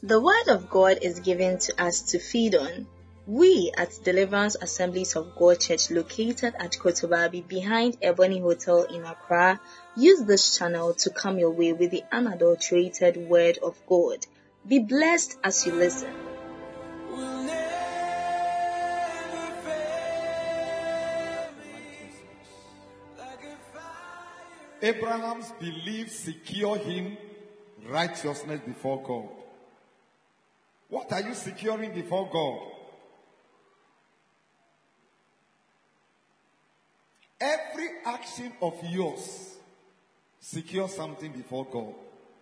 The Word of God is given to us to feed on. We at Deliverance Assemblies of God Church, located at Kotobabi behind Ebony Hotel in Accra, use this channel to come your way with the unadulterated Word of God. Be blessed as you listen. Abraham's belief secure him righteousness before God. What are you securing before God? Every action of yours secures something before God.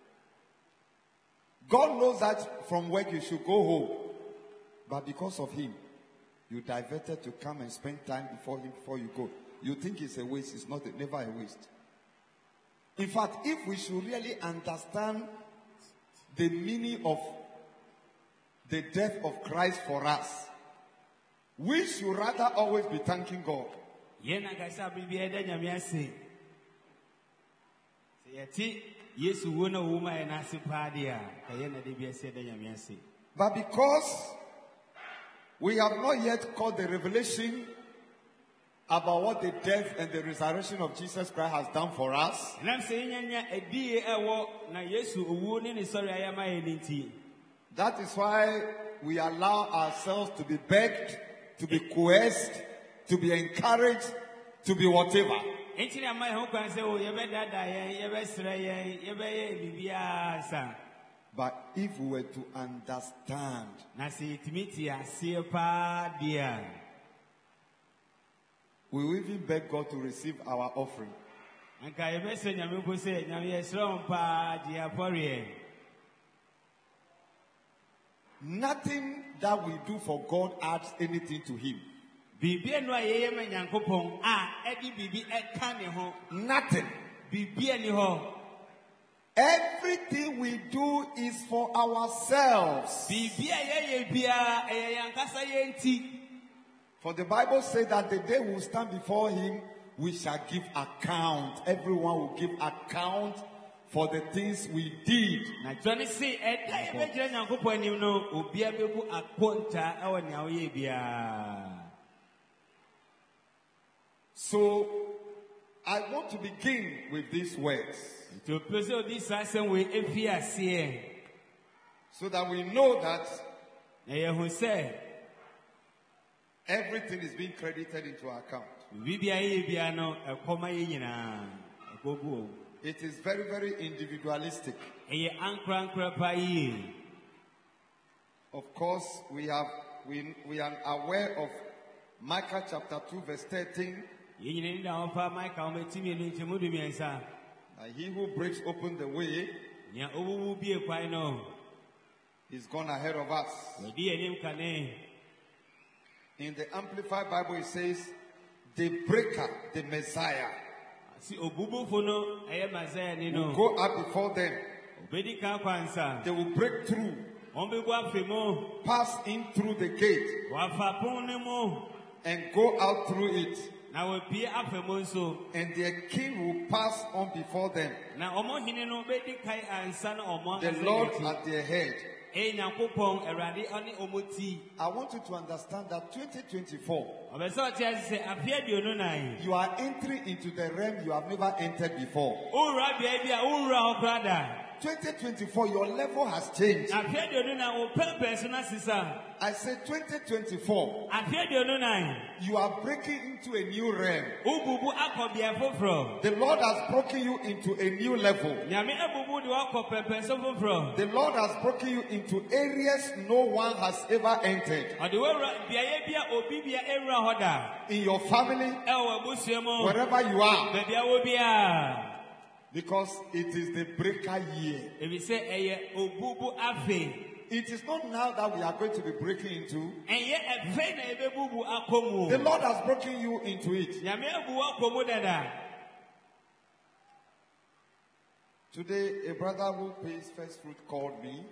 God knows that from work you should go home. But because of him, you diverted to come and spend time before him before you go. You think it's a waste. It's not, never a waste. In fact, if we should really understand the meaning of the death of Christ for us, we should rather always be thanking God. But because we have not yet caught the revelation about what the death and the resurrection of Jesus Christ has done for us, that is why we allow ourselves to be begged, to be coerced, to be encouraged, to be whatever. But if we were to understand, we will even beg God to receive our offering. Nothing that we do for God adds anything to him. Nothing. Everything we do is for ourselves. For the Bible says that the day we will stand before him, we shall give account. Everyone will give account for the things we did. So, I want to begin with these words, so that we know that everything is being credited into our account. It is very, very individualistic. Of course, we are aware of Micah chapter 2 verse 13. That he who breaks open the way is gone ahead of us. In the Amplified Bible it says, the breaker, the Messiah, will go up before them. They will break through, pass in through the gate, and go out through it. And their king will pass on before them. The Lord at their head. I want you to understand that 2024, you are entering into the realm you have never entered before. 2024, your level has changed. I said 2024, you are breaking into a new realm. The Lord has broken you into a new level. The Lord has broken you into areas no one has ever entered. In your family, wherever you are. Because it is the breaker year. It is not now that we are going to be breaking into. The Lord has broken you into it. Today, a brother who pays first fruit called me.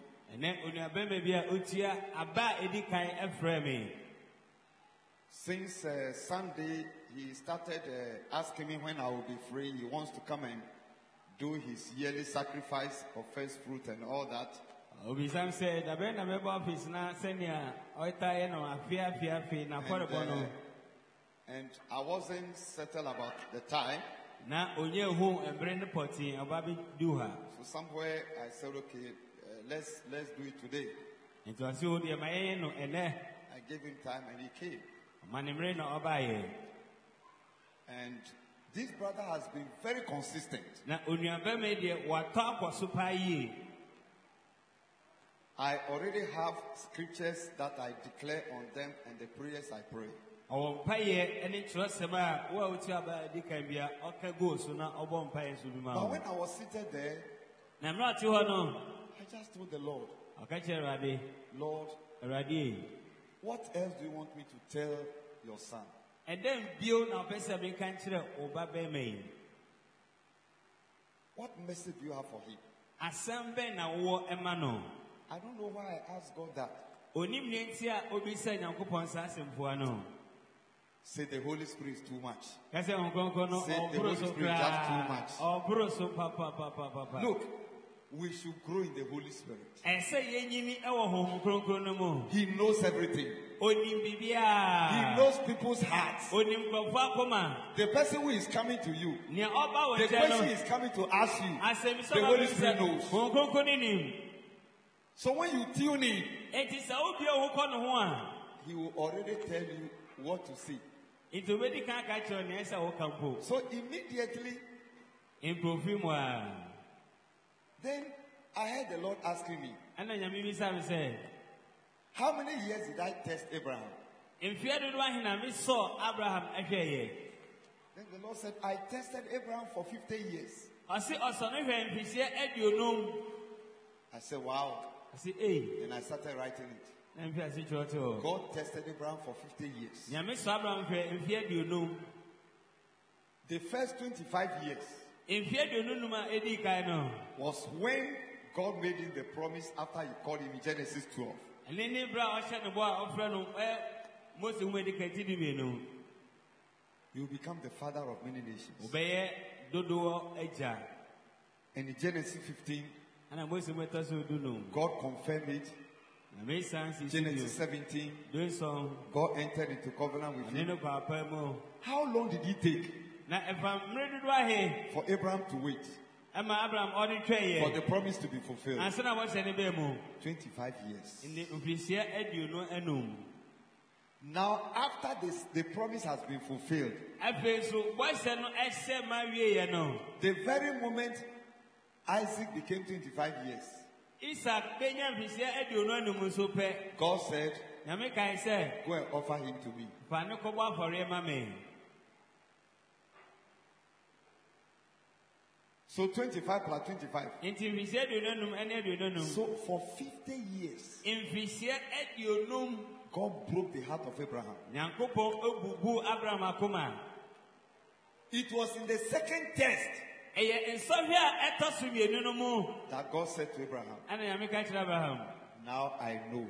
Since Sunday, he started asking me when I will be free. He wants to come and do his yearly sacrifice of first fruit and all that. Obisam said, "I been a member of his na senior, Oita, na Porebono." And I wasn't settled about the time. Na onye hu embre ne poti obabi duha. So somewhere I said, okay, let's do it today. Into asi odi emaye no ene. I gave him time and he came. Manimre no obaye. And this brother has been very consistent. Na onuabe me de wato akwaso pa yi. I already have scriptures that I declare on them and the prayers I pray. But when I was seated there, I just told the Lord, Lord, what else do you want me to tell your son? What message do you have for him? I don't know why I asked God that. Say the Holy Spirit is too much. Say the Holy Spirit is just too much. Look, we should grow in the Holy Spirit. He knows everything. He knows people's hearts. The person who is coming to you, the question is coming to ask you, the Holy Spirit knows. So when you tune in, he will already tell you what to see. So immediately, then I heard the Lord asking me, how many years did I test Abraham? Then the Lord said, I tested Abraham for 50 years. I said, wow. And I started writing it. God tested Abraham for 50 years. The first 25 years was when God made him the promise after he called him in Genesis 12. You will become the father of many nations. And in Genesis 15, God confirmed it. Genesis 17, God entered into covenant with him. How long did it take for Abraham to wait for the promise to be fulfilled? 25 years. Now, after this, the promise has been fulfilled. The very moment Isaac became 25 years, God said, go and offer him to me. So 25 plus 25. So for 50 years, God broke the heart of Abraham. It was in the second test that God said to Abraham, now I know.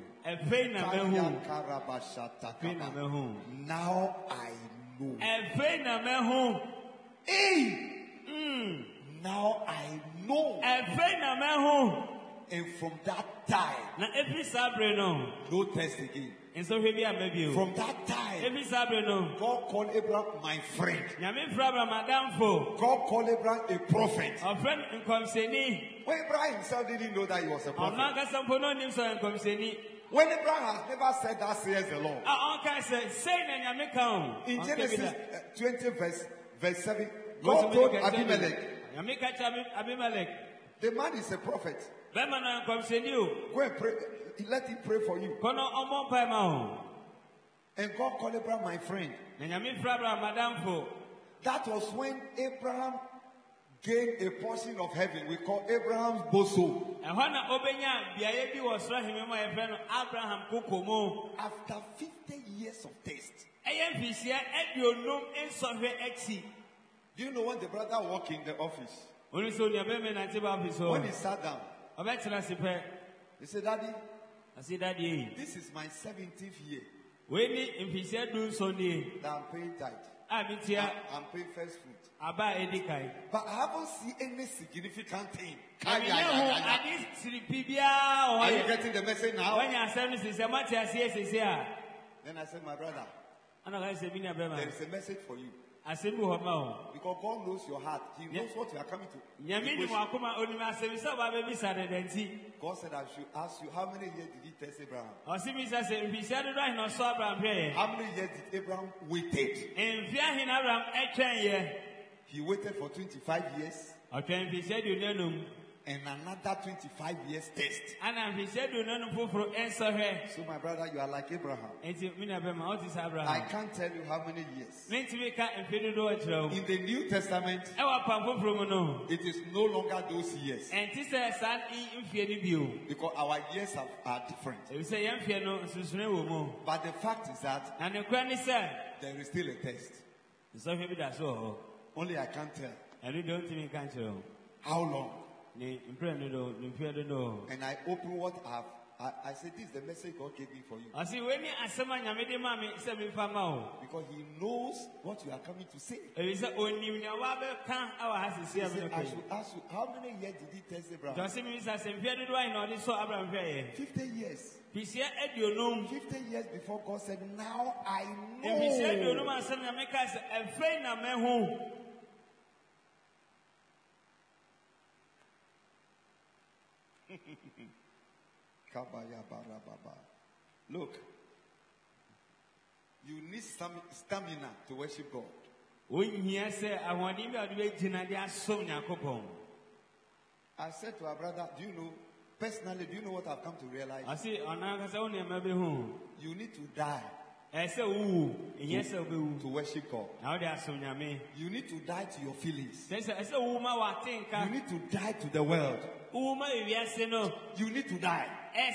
Now I know. Hey! Now I know. And from that time, no test again. From that time, God called Abraham my friend. God called Abraham a prophet. When Abraham himself didn't know that he was a prophet. When Abraham has never said that, says the Lord. In Genesis 20 verse 7, God told Abimelech, the man is a prophet. Go and pray. Let him pray for you. And God called Abraham my friend. That was when Abraham gained a portion of heaven. We call Abraham's bosom. After 50 years of taste. Do you know when the brother walked in the office? When he sat down, he said, Daddy, this is my 17th year that I'm paying tithe. Abitia I'm paying first fruit. Aba Edikai. But I haven't seen any significant thing. Are Are you getting the message now? when your service is a matter as yes, Then I said, my brother, and I said, there is a message for you. I said, Muhammad. Because God knows your heart. He knows what you are coming to. Yamini Wakuma Onima service of our baby Saturday. God said, I should ask you, how many years did he test Abraham? Or Simi says, we said it right now, so Abraham here. How many years did Abraham waited? And Fiahin Abraham, 10 years. He waited for 25 years. Okay, he said, you know. And another 25 years test. And he said, you know, for answer her. So my brother, you are like Abraham. I can't tell you how many years. In the New Testament, it is no longer those years. Because our years are different. But the fact is that there is still a test. Only I can't tell. How long? And I open what I said, this is the message God gave me for you. Because he knows what you are coming to say. He said, I should ask you, how many years did he test Abraham? 50 years. 50 years before God said, now I know. Look, you need some stamina to worship God. I said to our brother, do you know, personally, do you know what I've come to realize? You need to die to worship God. You need to die to your feelings. You need to die to the world. You need to die.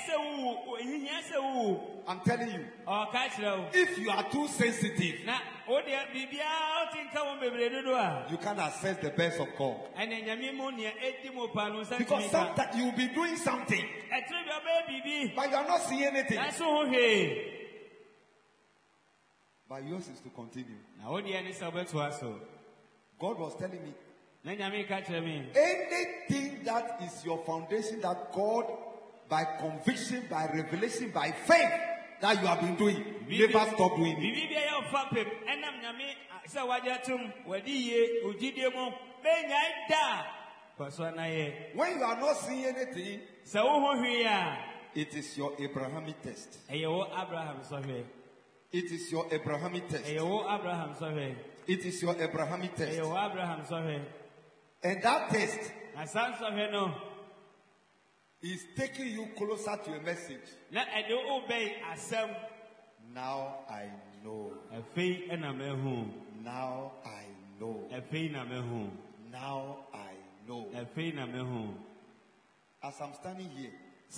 I'm telling you, if you are too sensitive, you can't access the best of God. Because sometimes you'll be doing something, but you're not seeing anything. But yours is to continue. God was telling me, anything that is your foundation that God, by conviction, by revelation, by faith, that you have been doing, never stop doing it. When you are not seeing anything, it is your Abrahamic test. It is your Abrahamic test. It is your Abrahamic test. And that test is taking you closer to a message. Now I know. Now I know. Now I know. As I'm standing here,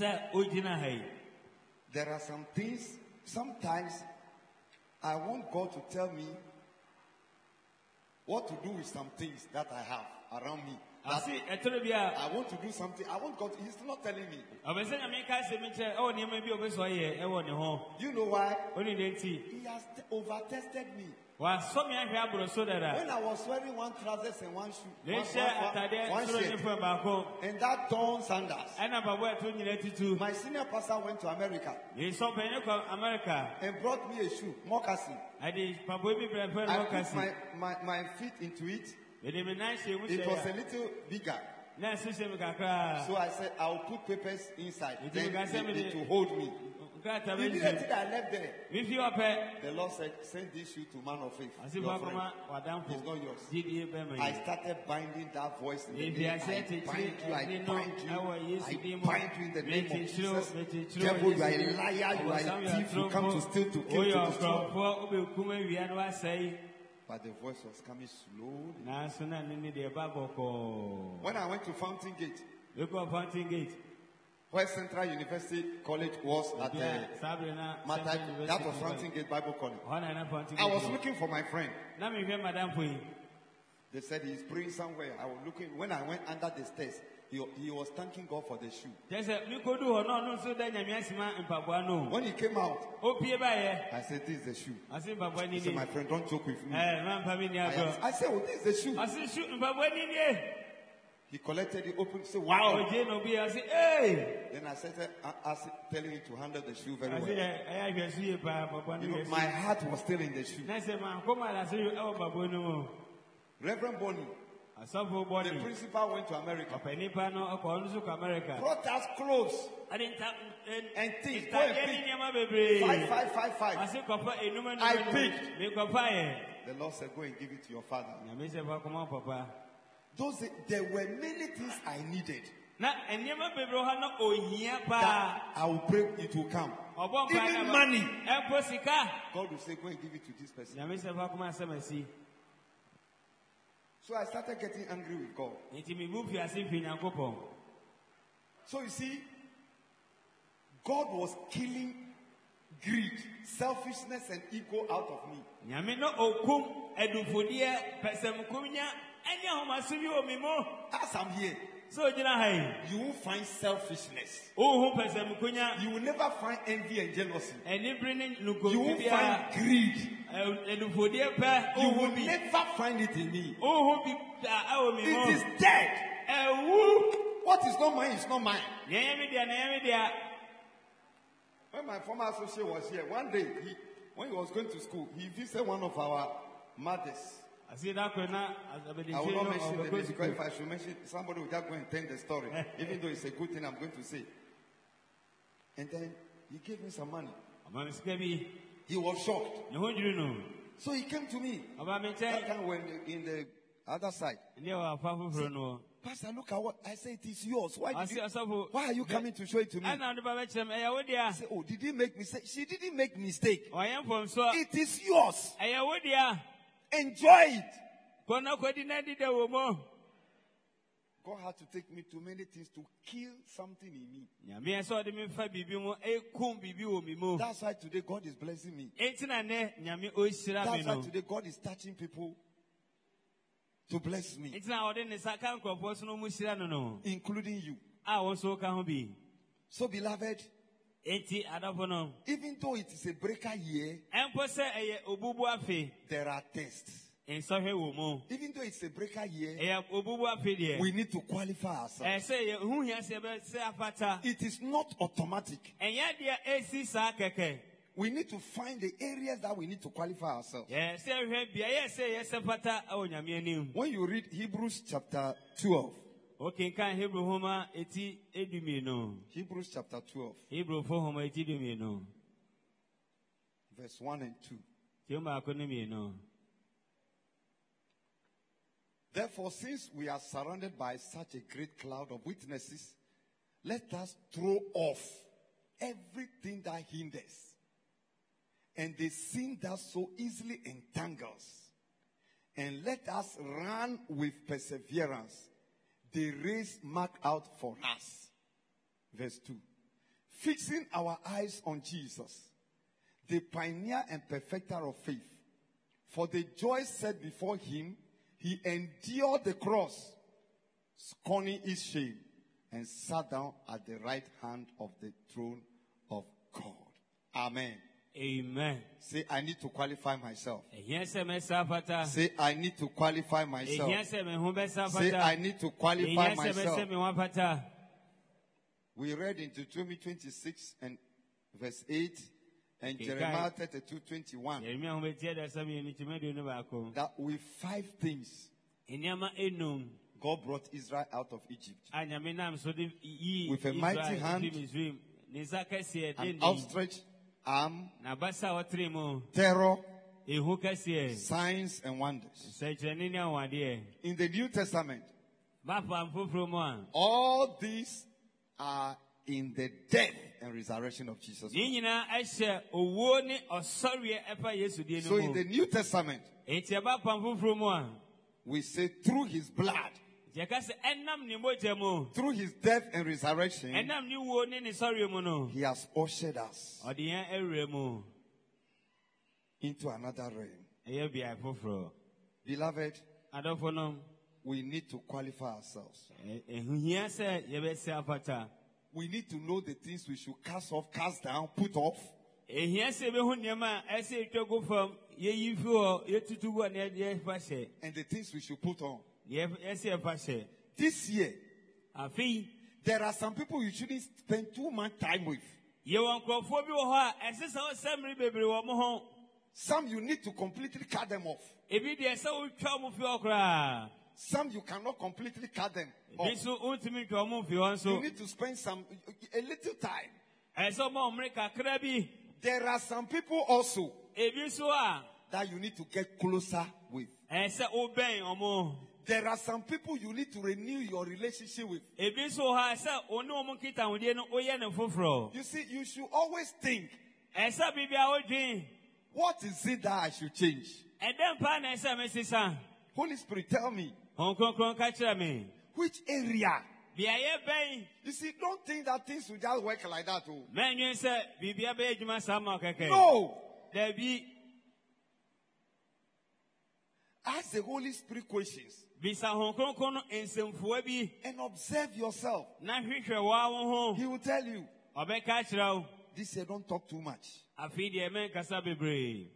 there are some things, sometimes I want God to tell me what to do with some things that I have around me. I want to do something. I want God. He's not telling me. You know why? He has over-tested me. When I was wearing one trousers and one shoe, one shirt, and that torn sandals, my senior pastor went to America and brought me a shoe, moccasin. I put my feet into it. It was a little bigger. So I said, I'll put papers inside. Then it will hold me. Immediately I left there. The Lord said, send this shoe to man of faith. Your friend. It's not yours. I started binding that voice in the name. I bind you in the name of Jesus. Devil, you are a liar, you are a thief, you come to steal, to kill, to destroy. But the voice was coming slowly. When I went to Fountain Gate, where Central University College was at that was Fountain Gate Bible College. I was looking for my friend. They said he's praying somewhere. I was looking. When I went under the stairs, he was thanking God for the shoe. When he came out, I said, this is the shoe. He said, my friend, don't joke with me. I said, oh, this is the shoe. He collected it, opened, said, wow. Then I said, telling him to handle the shoe very well. You know, my heart was still in the shoe. Reverend Bonnie, the principal went to America. Brought us clothes and things. Go and pick. 5. I picked. The Lord said, go and give it to your father. There were many things I needed. That I will pray it will come. Even money. God will say, go and give it to this person. So I started getting angry with God. So you see, God was killing greed, selfishness, and ego out of me. As I'm here, you will find selfishness. You will never find envy and jealousy. You will find greed. You will never find it in me. It is dead. What is not mine is not mine. When my former associate was here, one day, when he was going to school, he visited one of our mothers. I will not mention the name because if I should mention, somebody will just go and tell the story. Even though it's a good thing I'm going to say. And then he gave me some money. He was shocked. So he came to me. That time when in the other side. Pastor, look at what I say. It is yours. Why are you coming to show it to me? I say, oh, did he make mistake? She didn't make mistake. It is yours. Enjoy it. God had to take me to many things to kill something in me. That's why today God is blessing me. That's why today God is touching people to bless me. Including you. So beloved, even though it is a breaker year, there are tests. Even though it's a breaker year, we need to qualify ourselves. It is not automatic. We need to find the areas that we need to qualify ourselves. When you read Hebrews chapter 12, Hebrews chapter 12, verse 1 and 2. Therefore, since we are surrounded by such a great cloud of witnesses, let us throw off everything that hinders and the sin that so easily entangles, and let us run with perseverance the race marked out for us. Verse 2. Fixing our eyes on Jesus, the pioneer and perfecter of faith. For the joy set before him, he endured the cross, scorning its shame, and sat down at the right hand of the throne of God. Amen. Amen. Say, I need to qualify myself. Say, I need to qualify myself. Say, I need to qualify myself. We read in Deuteronomy 26 and verse 8 and Jeremiah 32:21 that with 5 things God brought Israel out of Egypt. With a mighty hand, an outstretched arm, terror, signs and wonders. In the New Testament, all these are in the death and resurrection of Jesus Christ. So in the New Testament, we say through his blood, through his death and resurrection, he has ushered us into another realm. Beloved, adɔfonom we need to qualify ourselves. ehihia sɛ yɛbɛsi afata We need to know the things we should cast off, cast down, put off. ehia sɛ ebehu nneɛma a ɛsɛ etwa gu fam yɛyi fi hɔ yɛtutu gu a na yɛfa hyɛ And the things we should put on. yɛsɛ yɛfa hyɛ This year, afei there are some people you shouldn't spend too much time with. yɛwɔ nkurɔfoɔ bi wɔ hɔ a ɛsɛ sɛ ɔsɛmiri bebree wɔ mo ho Some you need to completely cut them off. ebi deɛ sɛ wotwa mo fi hɔ koraa Some you cannot completely cut them ebi off. nso wontumi ntwa mo fi hɔ You nso need to spend a little time. ɛsɛ ɔma ɔmere kakra bi There are some people also ebi nso a that you need to get closer with. ɛsɛ wobɛn ɔmo There are some people you need to renew your relationship with. ebi nso wɔ ha sɛ ɔne ɔmo nkitahodie no woyɛ ne foforɔ You see, you should always think, ɛsɛ biribi a wodwen what is it that I should change? ɛdɛn paa na ɛsɛ mesesa Holy Spirit, tell me, Hon Kronkron ka kyerɛ me which area? beaeɛ bɛn You see, don't think that things will just work like that. Oh. mɛnwen sɛ biribia bɛyɛ adwuma saa ma wo kɛkɛ No! dabi Ask the Holy Spirit questions bisa Hon Kronkron no nsɛmfua bi and observe yourself. na hwehwɛ waa wo ho He will tell you, ɔbɛka kyerɛ wo this year don't talk too much. afei deɛ mɛnkasa bebree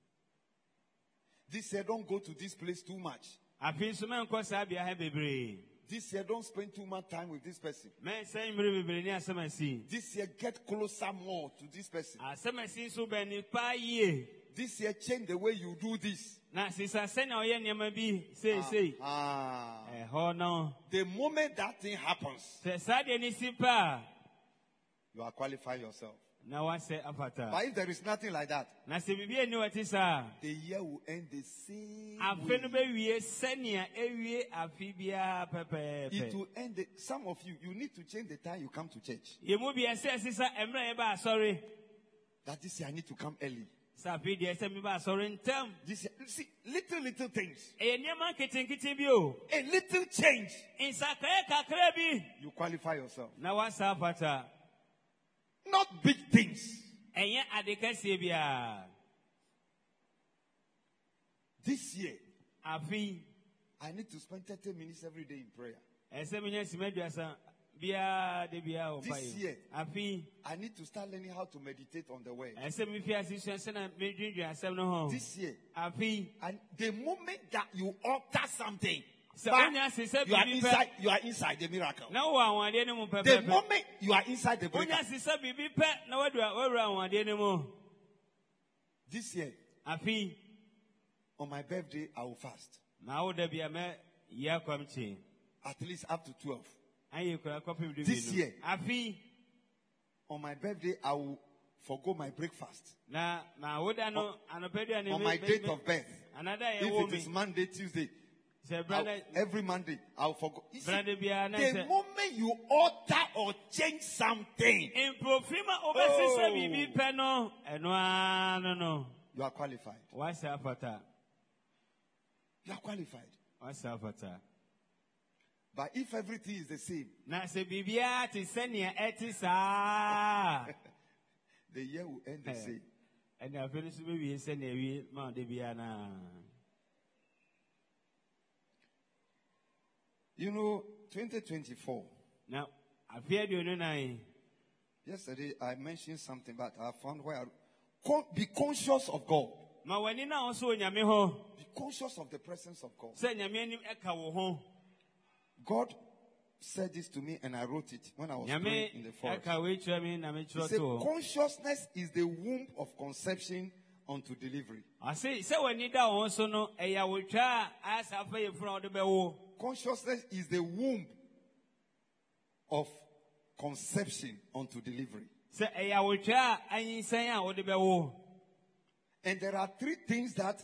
This year don't go to this place too much. afei nso mɛnkɔ saa bea ha bebree This year don't spend too much time with this person. mɛnsɛ mmere bebree ne asɛm asi This year get closer more to this person. asɛm asi nso bɛn nipa yie This year change the way you do this. na sisa sɛnea ɔyɛ nneɛma bi seesei ɛhɔ no The moment that thing happens, sɛ saa deɛ ne si pa you are qualified yourself. a na wasɛ afata But if there is nothing like that, na sɛ biribi ani wɔte saa the year will end the same afe no way. bɛwie sɛnea ɛwie afe biara It pɛpɛɛpɛ will end. Some of you, you need to change the time you come to church. yɛmu bi ɛsɛ ɛsesa mmerɛ yɛba asɔre That this year I need to come early. sɛ afe deɛ ɛsɛ meba asɔre ntɛm This year, see, little things. ɛyɛ nneɛma nketenkete bi o A little change. nsakraeɛ kakra bi You qualify yourself. na wasa afata Not big things. ɛnyɛ ade kɛseɛ biara This year, afe I need to spend 30 minutes every day in prayer. ɛsɛ menya sima aduasa biara de biara wɔ This year. mpaeɛ afe I need to start learning how to meditate on the word. ɛsɛ mefi ase sua sɛ na medwendwen asɛm no ho This year, afe and the moment that you alter something, sɛ but wonya ase sɛ you are biribi inside. pɛ You are inside the miracle. na wowɔ awadeɛ no mu The pɛpɛpɛ moment you are inside the wonya miracle. ase sɛ biribi pɛ na woawura awadeɛ no mu This year, afe on my birthday, I will fast. ma woda bi a mɛyi akwam kye At least up to 12. ayɛ kora kɔpem de This year. afe On my birthday, I will forgo my breakfast. na ma woda no anɔpɛduane On my date of birth. anada If yɛwɔ it is me Monday, Tuesday, sɛ brada every Monday, I'll forgo. You see, brada biara na the sɛ moment you alter or change something, mprofim a wobɛsesa Oh. biribi pɛ no ɛno ara no you are qualified. wasa afata You are qualified. wasa afata But if everything is the same, na sɛ biribiara te sɛnea ɛte saa the year will end the same. ɛne afei no nso bɛwie sɛnea wie ma ɔde biara no You know, 2024. na afei aduonu nan Yesterday I mentioned something, but I found where be conscious of God. ma w'ani na wo so wɔ nyame ho Be conscious of the presence of God. sɛ nyame anim ɛka wo ho God said this to me, and I wrote it when I was praying in the nyame forest. ɛka wei kyerɛ me na He mekyerɛ said, to hɔ consciousness is the womb of conception unto delivery. ɔse sɛ w'ani da wo ho so no ɛyɛ awotwa a ayɛ sɛ afa yɛfunu a wode bɛwo Consciousness is the womb of conception unto delivery. sɛ ɛyɛ awotwa a anyinsɛn a wode bɛwo And there are three things that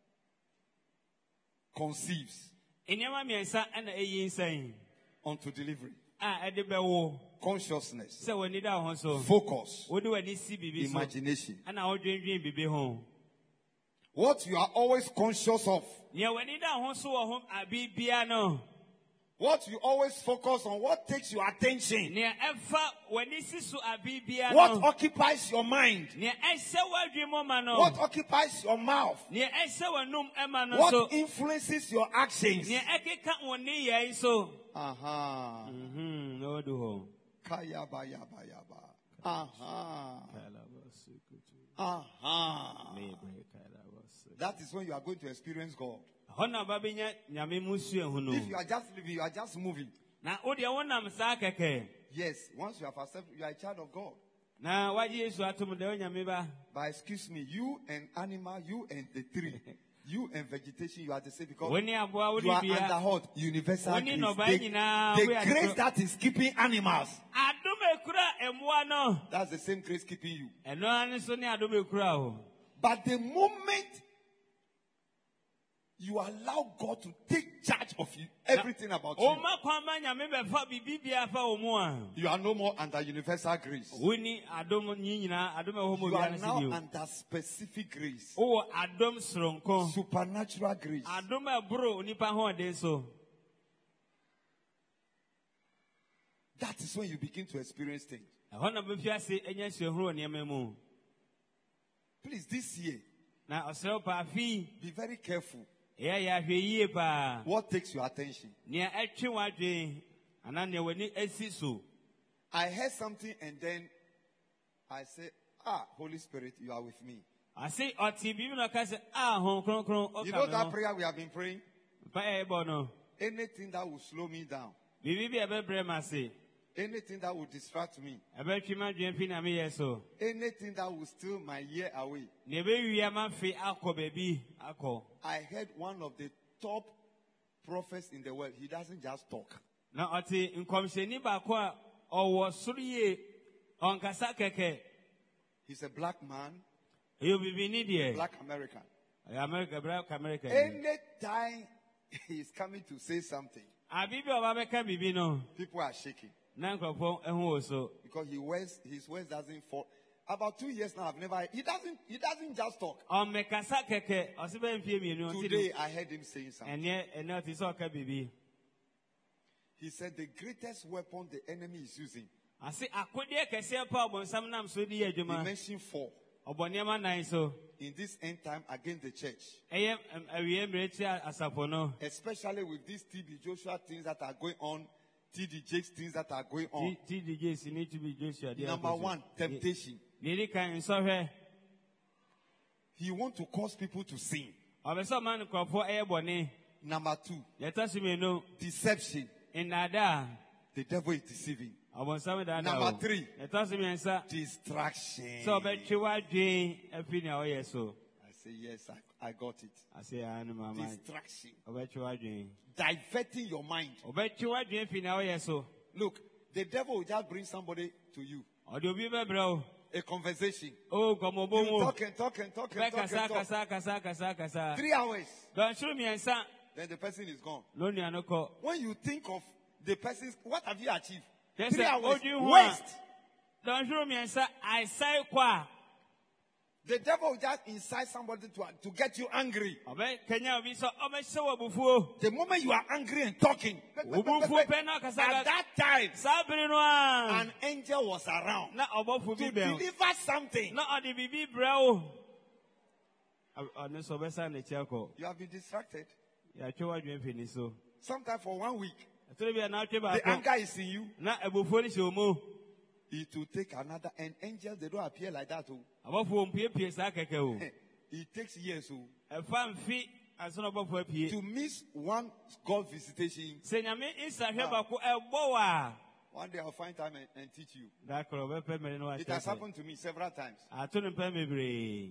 conceives nneɛma mmiɛnsa ɛna ɛyi nsɛn unto delivery. a ɛde bɛwo Consciousness, sɛ w'ani da wo ho so focus, wode w'ani si biribi so imagination. ɛna wodwendwen biribi ho What you are always conscious of nea w'ani da wo ho so wɔ ho abibia no What you always focus on, what takes your attention, Nea ɛfa w'ani si so abibia what no. occupies your mind, Nea ɛhyɛ w'adwene mu ma no. what occupies your mouth, Nea ɛhyɛ w'anum ɛma no what so. influences your actions. Nea ɛkeka wɔn nneyɛe so. Aha. Na ɔdu hɔ. Kayabayaba. Aha. Aha. That is when you are going to experience God. Hɔ na ɔba bɛnya Nyame mu sua no. If you are just living, you are just moving. Na wodeɛ wonam saa kɛkɛ. Yes, once you have accepted, you are a child of God. Na wagye Yesu atom deɛ onyame ba. But excuse me, you and animal, you and the tree, you and vegetation, you are the same because Woni aboa you are woni under bia. what? Universal Woni grace. nɔba nyinaa The we are grace that is keeping animals. Adom ekura ɛmmoa no. That's the same grace keeping you. Ɛno ara ne so ne adom ekura o. But the moment you allow God to take charge of you, everything about you, Oma kwama nyame bɛfa bibi bia fa wo mu a. you are no more under universal grace. Woni adom nyi nyinaa adom ɛwɔ mu You bia are ne now se bio. under specific grace, O adom soronko. supernatural grace. Adom ɛboro onipa hoɔden so. That is when you begin to experience things. Ɛhɔ na befi ase enya suahuru wɔ nneɛma mu. Please, this year, Na ɔsrɛ pa afi be very careful ɛyɛ yɛ ahwɛ yie paa. what takes your attention. Nea ɛtwe w'adwen anaa nea w'ani asi so. I heard something and then I said, Holy Spirit, you are with me. Ase ɔte bibi na ɔka sɛ ho kronkron You know ɔka that me prayer we have been praying? ho. Pa ɛbɔ no. Anything that will slow me down, Bibi bi ɛbɛbrɛ ma se. anything that will distract me, Ɛbɛtwe m'adwen fi na meyɛ so. anything that will steal my ear away. Nea ɛbɛwia m'afe akɔ baabi akɔ. I heard one of the top prophets in the world. He doesn't just talk. Na ɔte nkɔmhyɛni baako a ɔwɔ soro yie ɔnkasa kɛkɛ. He's a black man, Ɛyɛ bibini deɛ. black American. Ɛyɛ America black America. Anytime he's coming to say something, Abi bi ɔba bɛka bibi no. people are shaking Na nkurɔfoɔ ɛho wɔ so. because his words doesn't fall. About 2 years now, he doesn't just talk. Ɔmmɛkasa kɛkɛ ɔse bɛyɛ mfie mmienu. nti no, Today I heard him saying something. ɛnɛ ɔte sɛ ɔka bibi. He said the greatest weapon the enemy is using. Ase akodeɛ kɛseɛ pa ɔbɔnsam nam so de yɛ He adwuma. mentioned 4 Ɔbɔ nneɛma nan so. in this end time against the church. Ɛyɛ awie mmerɛ tia asafo no. Especially with these TB Joshua things that are going on, TD Jakes things that are going on. TDJ si need to be Joshua. Number 1, temptation. Neri kan nsɔhwɛ. He wants to cause people to sin. Ɔbɛ sɛ ɔma nkurɔfoɔ ɛyɛ bɔne. Number 2, Yɛtɔ so mmienu. deception. Nnaadaa. The devil is deceiving. Ɔbɔnsam daadaa Number o. 3, Yɛtɔ so mmiɛnsa. distraction. Sɛ ɔbɛtwe w'adwen afi nea ɔyɛ so. I say, yes, I got it. Ase ano mama. Distraction. Ɔbɛtwe w'adwen. Diverting your mind. Ɔbɛtwe w'adwen afi nea ɔyɛ so. Look, the devil will just bring somebody to you. Ɔde obi bɛbrɛ o. A conversation. O nkɔmmɔbɔ You mu. talk and talk and talk and talk and talk. Bɛkasa. 3 hours. Dɔnhwere mmiɛnsa. Then the person is gone. No nua no kɔ. When you think of the person's, what have you achieved? Yes, 3 sir. hours. Odin ho a- Waste. Dɔnhwere mmiɛnsa aesae kɔ a. The devil will just incite somebody to get you angry. Ɔbɛkanya obi sɛ ɔbɛhyɛ wɔ abufuo. The moment you are angry and talking, Obufuo pɛ na at ɔkasa that time, saa bere no a. an angel was around Na ɔbɔfo to bi bɛn. deliver something. Na ɔde biribi brɛ o. Ɔno nso ɔbɛsa n'akyi akɔ. You have been distracted. Yɛatwe w'adwen fi ne so. Sometimes for 1 week, Ɛtɔre bi a n'atwe the baako. anger is in you. Na abufuo no hyɛ wo mu. It will take another. And angels, they don't appear like that. Oh. Ɔbɔfo mpuepue saa kɛkɛ o. It takes years. Oh. Ɛfa mfi ansa na ɔbɔfo apue. To miss one God visitation, Sɛ nyame nsahwɛ baako ɛbɔ wɔ a. one day I'll find time and teach you. Dakoro ɔbɛpɛ mmeri no It has wahyɛ sɛ. happened to me several times. Ato ne mpɛn bebree.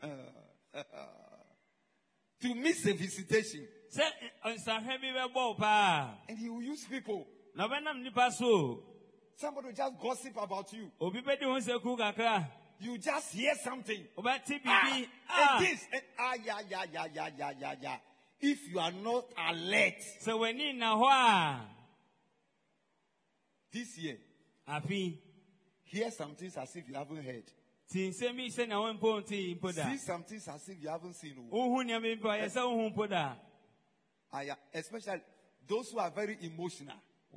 To miss a visitation. Sɛ nsahwɛ bi bɛbɔ wo paa. And he will use people. Na ɔbɛnam nipa so. Somebody will just gossip about you. Obi bɛdi ho nsɛku kakra. You just hear something. Ɔbɛte Ah, biribi. and this. And, yeah. If you are not alert, Sɛ w'ani na hɔ a. this year, Afi. hear some things as if you haven't heard. Ti nsɛm bi sɛ na wɔn mpo nti mpo da. See some things as if you haven't seen. Wohu nneɛma bi mpo a yɛ sɛ wohu mpo da. Especially Those who are very emotional,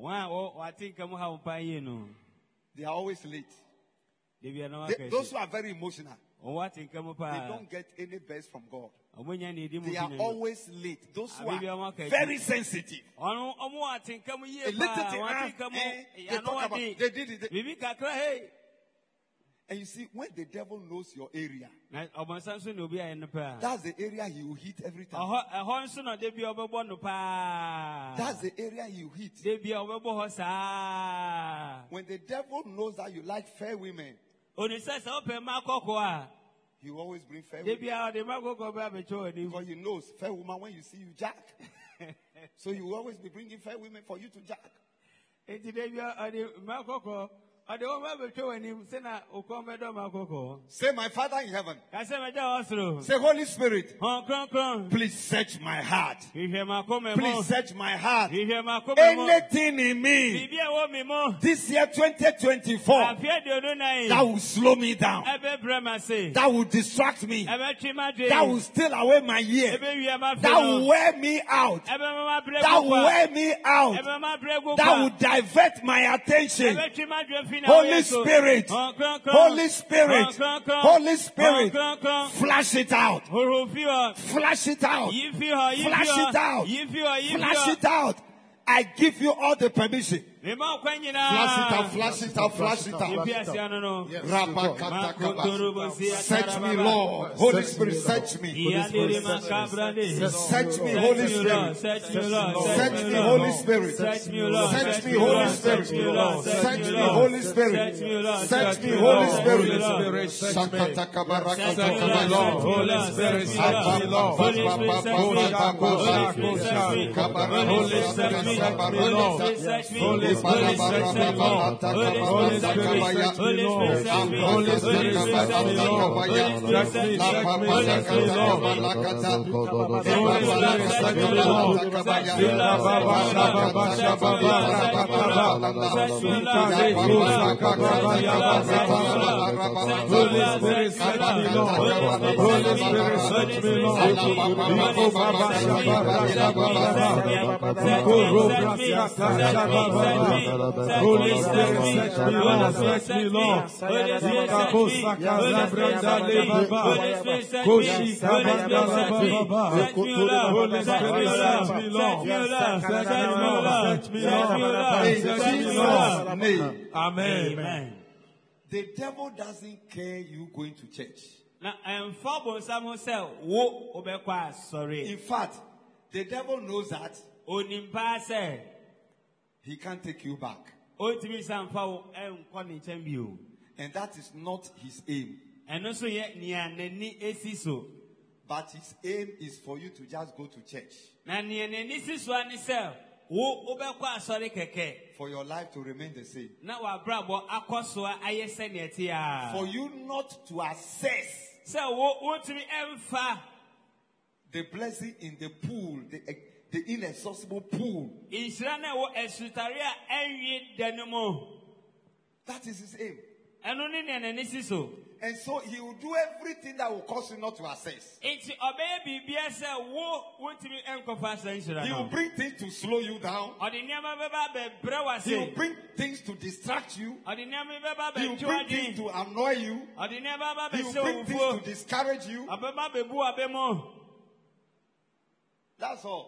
they are always late. Those who are very emotional, they don't get any best from God. They are always late. Those who are very sensitive. A little thing, they talk about, they did it. And you see, when the devil knows your area, that's the area he will hit every time. That's the area he will hit. When the devil knows that you like fair women, he will always bring fair women. Because he knows fair woman, when you see you jack. So he will always be bringing fair women for you to jack. Say, my Father in heaven. Say, Holy Spirit, please search my heart. Please search my heart. Anything in me this year 2024 that will slow me down, that will distract me, that will steal away my year, that will wear me out, that will wear me out, that will divert my attention. Holy Spirit, Holy Spirit, Holy Spirit, flash it out, flash it out, flash it out, flash it out. I give you all the permission. Flash it out, flash it out, flash it out. Search me, Lord. Holy Spirit, search me. Search me, Holy Spirit. Search me, Holy Spirit. Search me, Holy Spirit. Search me, Holy Spirit. Search me, Holy Spirit. Shakata kabaraka takaba, Lord. Holy Spirit, search me, Lord. Holy Spirit, search me, Lord. Holy Spirit, search me, Lord. Holy Spirit, search me, Lord. Holy Spirit, search me, Lord. Holy Spirit, search me, Lord. Holy Spirit, search me, Lord. Holy Spirit, search me, Lord. Search me, Lord. Amen. The devil doesn't care you going to church. In fact, the devil knows that he can't take you back. And that is not his aim. But his aim is for you to just go to church. For your life to remain the same. For you not to assess the blessing in the pool, the inexhaustible pool. That is his aim. And so he will do everything that will cause you not to access. He will bring things to slow you down. He will bring things to distract you. He will bring things to annoy you. He will bring things to discourage you. That's all.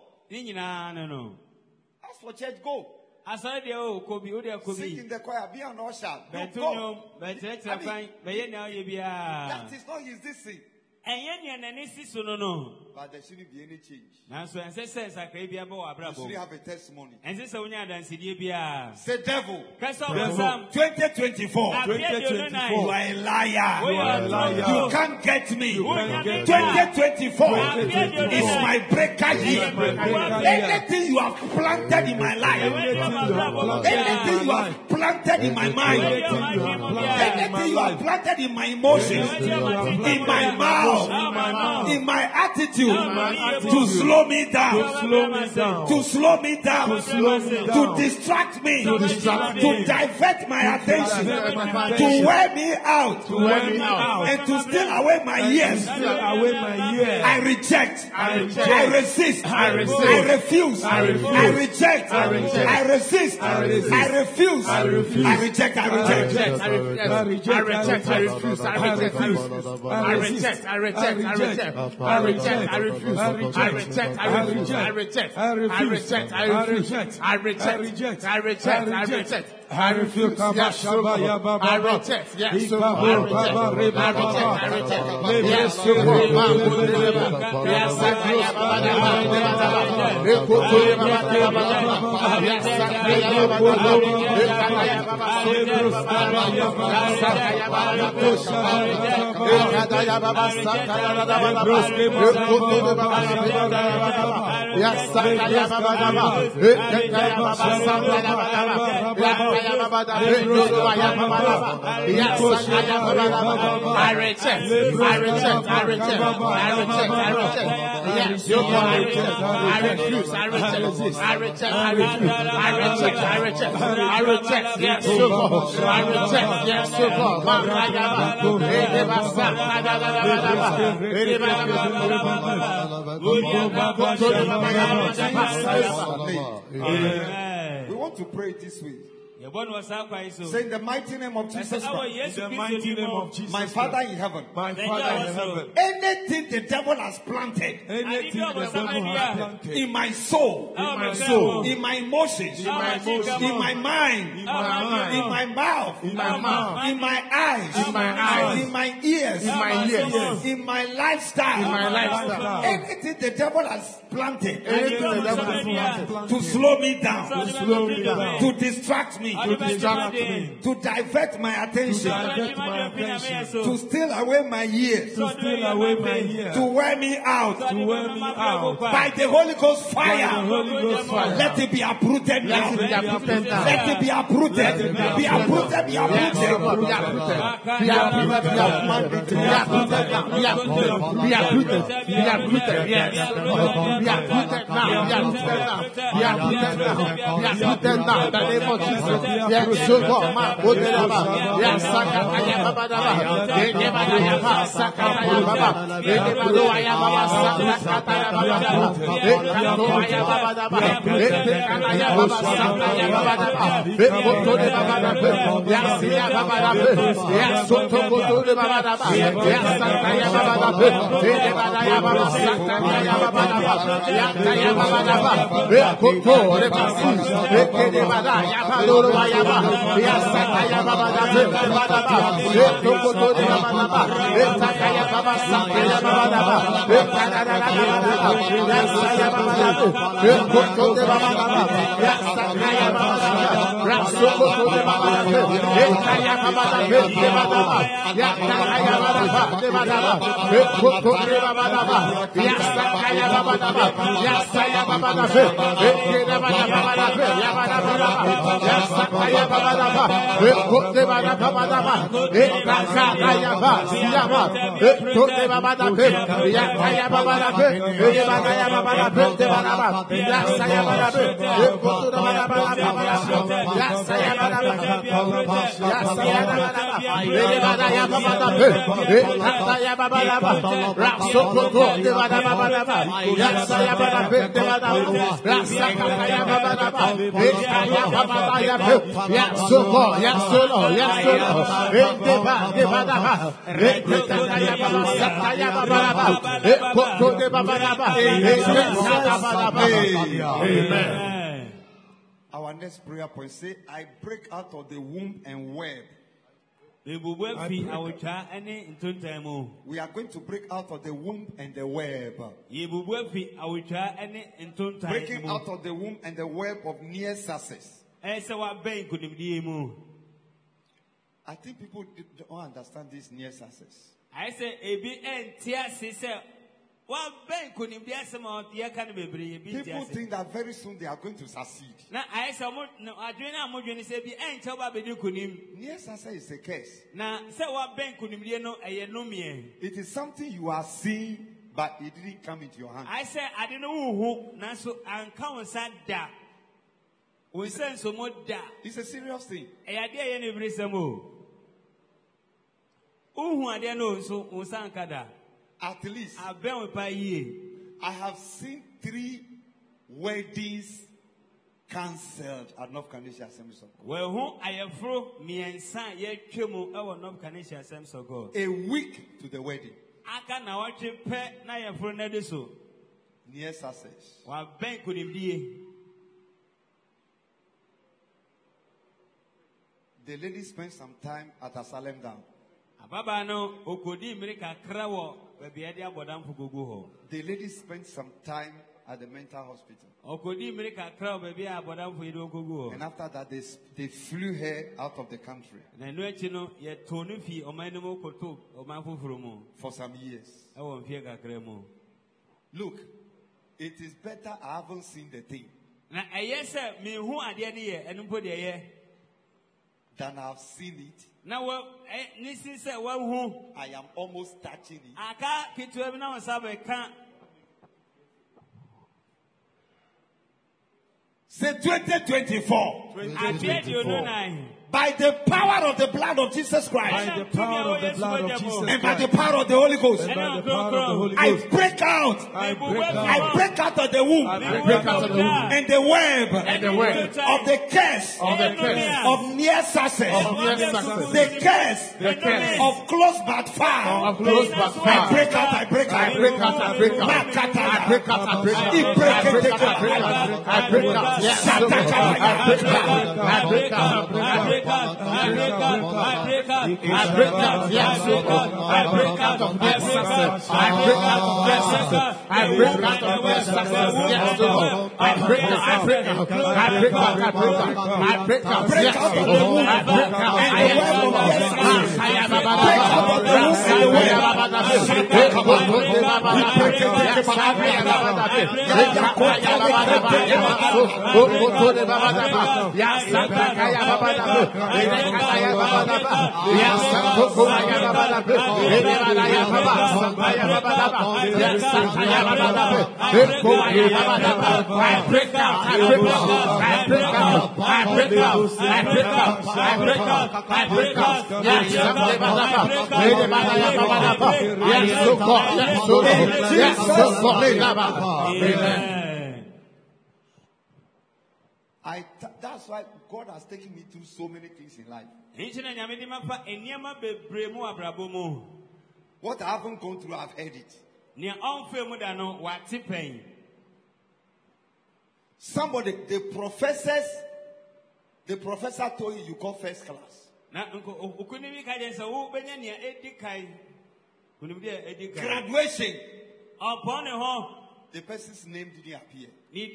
As for church, go. Sing in the choir, be an usher. Go. That is not his this thing. But there shouldn't be any change. You should have a testimony. Say, devil. 2024. You are a liar. You can't get me. 2024 is my breaker year. Anything you have planted in my life, anything you have planted in my mind, anything you have planted in my emotions, in my mouth, in my attitude, to slow me down, to slow me down, to distract me, to divert my attention, to wear me out, and to steal away my years. I reject, I resist, I refuse, I reject, I resist, I refuse, I reject, I reject, I reject, I reject, I refuse, I refuse, I reject, I reject, I reject, I reject, I refuse, I reject, I refuse, I reject, I reject, I refuse, I reject, I reject, I reject. I refuse. Yes, I reject. Yes, I reject. I reject. Yes, I reject. Yes, I refuse. I reject. I reject. I reject. I reject. I reject. Yes, I reject. Yes, we want to pray this way. Say in the mighty name of Jesus Christ. In the mighty name of Jesus. My Father in heaven. My Father in heaven. Anything the devil has planted. Anything the devil has planted. In my soul. In my soul. In my emotions. In my emotions. In my mind. In my mind. In my mouth. In my mouth. In my eyes. In my eyes. In my ears. In my ears. In my lifestyle. In my lifestyle. Anything the devil has planted. Anything the devil has planted. To slow me down. To slow me down. To distract me. To distract me. To divert my attention. To steal away my years. To steal away my years. To wear me out. To wear me out. By the Holy Ghost fire. By the Holy Ghost fire. Let it be uprooted now. Let it be uprooted now. Let it be uprooted. Be uprooted. Be uprooted. Be uprooted. Be uprooted. Be uprooted. Be uprooted now. Be uprooted. Be uprooted. Be uprooted. Yes. Be uprooted now. Be uprooted now. Be uprooted now. Be uprooted now. In the name of Jesus. Yes, so God, ma odelaba. Yes, sakataya babadaba. Egebadaya ba sakataya baba. Egebadaya baba sakataya babadaba. Ekatoya babadaba. Ekataya baba sakataya babadaba. Ekotode babadaba. Yes, ya babadaba. Yes, sotokotode babadaba. Yes, sakataya babadaba. Egebadaya baba sakataya babadaba. Yakaya babadaba. Ekotode babadaba. Egebadaya babadaba. Yasakaya baba da baba da etokoto de baba da baba etakaya baba sakaya baba da baba etakaya baba da baba yasaya baba da ekoto de baba da baba yasakaya baba da baba rasokoto de baba da etakaya baba da baba yakaya baba da baba ekoto de baba da baba yasakaya baba da baba yasaya baba da ekere baba da baba yabada baba yasakaya baba da baba ekote baba da baba ekakaya baba siyaba ekote baba da yakaya baba da ekaya baba da baba yasaya baba da ekote baba da baba yasaya baba da yasaya baba da baba da ekaya baba da rasokoto de baba da yasaya baba da rasakaya baba da ekaya baba da yes, Lord, yes, Lord, yes, Lord. Amen. Our next prayer point say, I break out of the womb and web. We are going to break out of the womb and the web. Breaking out of the womb and the web of near success. I think people don't understand this near success. I say, people think that very soon they are going to succeed. Near success is a curse. It is something you are seeing, but it didn't come into your hand. I said, I didn't know who, Naso, and come and sat da. We send some more da. It's a serious thing. I did any brisamo. Who I didn't know, so Usankada. At least, I've been with my year. I have seen 3 weddings cancelled at North Canadian Assemblies of God. Well, who I have fro me and son yet came over North Canadian Assemblies of God. A week to the wedding. I can now watch a pet, now you're for another so. Near Sussex. While bank could be. The lady spent some time at Asylum Down. Baba no okodi America krawo baby adia bodam fugugu ho. The lady spent some time at the mental hospital. Okodi America krawo baby abodam fugugu ho. And after that, they flew her out of the country Na no echi no ye tonu fi omanimo koto omanfufuru mu for some years. e won fie kakra mu. Look, it is better I haven't seen the thing Na eye se me hu ade ne ye enumpo de ye than I've seen it. na wo nisin se wa hu I am almost touching it. aka kitu ebi na wasabe kan. Say 2024. Abie di onunai. By the power of the blood of Jesus Christ. By the power of the blood of Jesus And by the power of the Holy Ghost. And by the power of the Holy I Ghost. break out. I break out. I break out of the womb. I break out of the womb. And the web. And the web. Of the curse. Of the curse. Of near success. Of near success. The curse. The curse. Of close but far. Of close but far. I break out. I break out. I break out. I break out. I break out. I break out. I break out. I break out. Yes. I break out. I break out. I break out. I break out. I break out. I break out. I break out. Yes. I break out of their success. I break out of their success. I break out of their success. Yes, Lord. I break out. I break out. I break out. I break out. I break out. Yes, Lord. I break out. I am That's why God has taken me through so many things in life. What I haven't gone through, I've heard it. Somebody, the professor told you got first class. Graduation. The person's name didn't appear.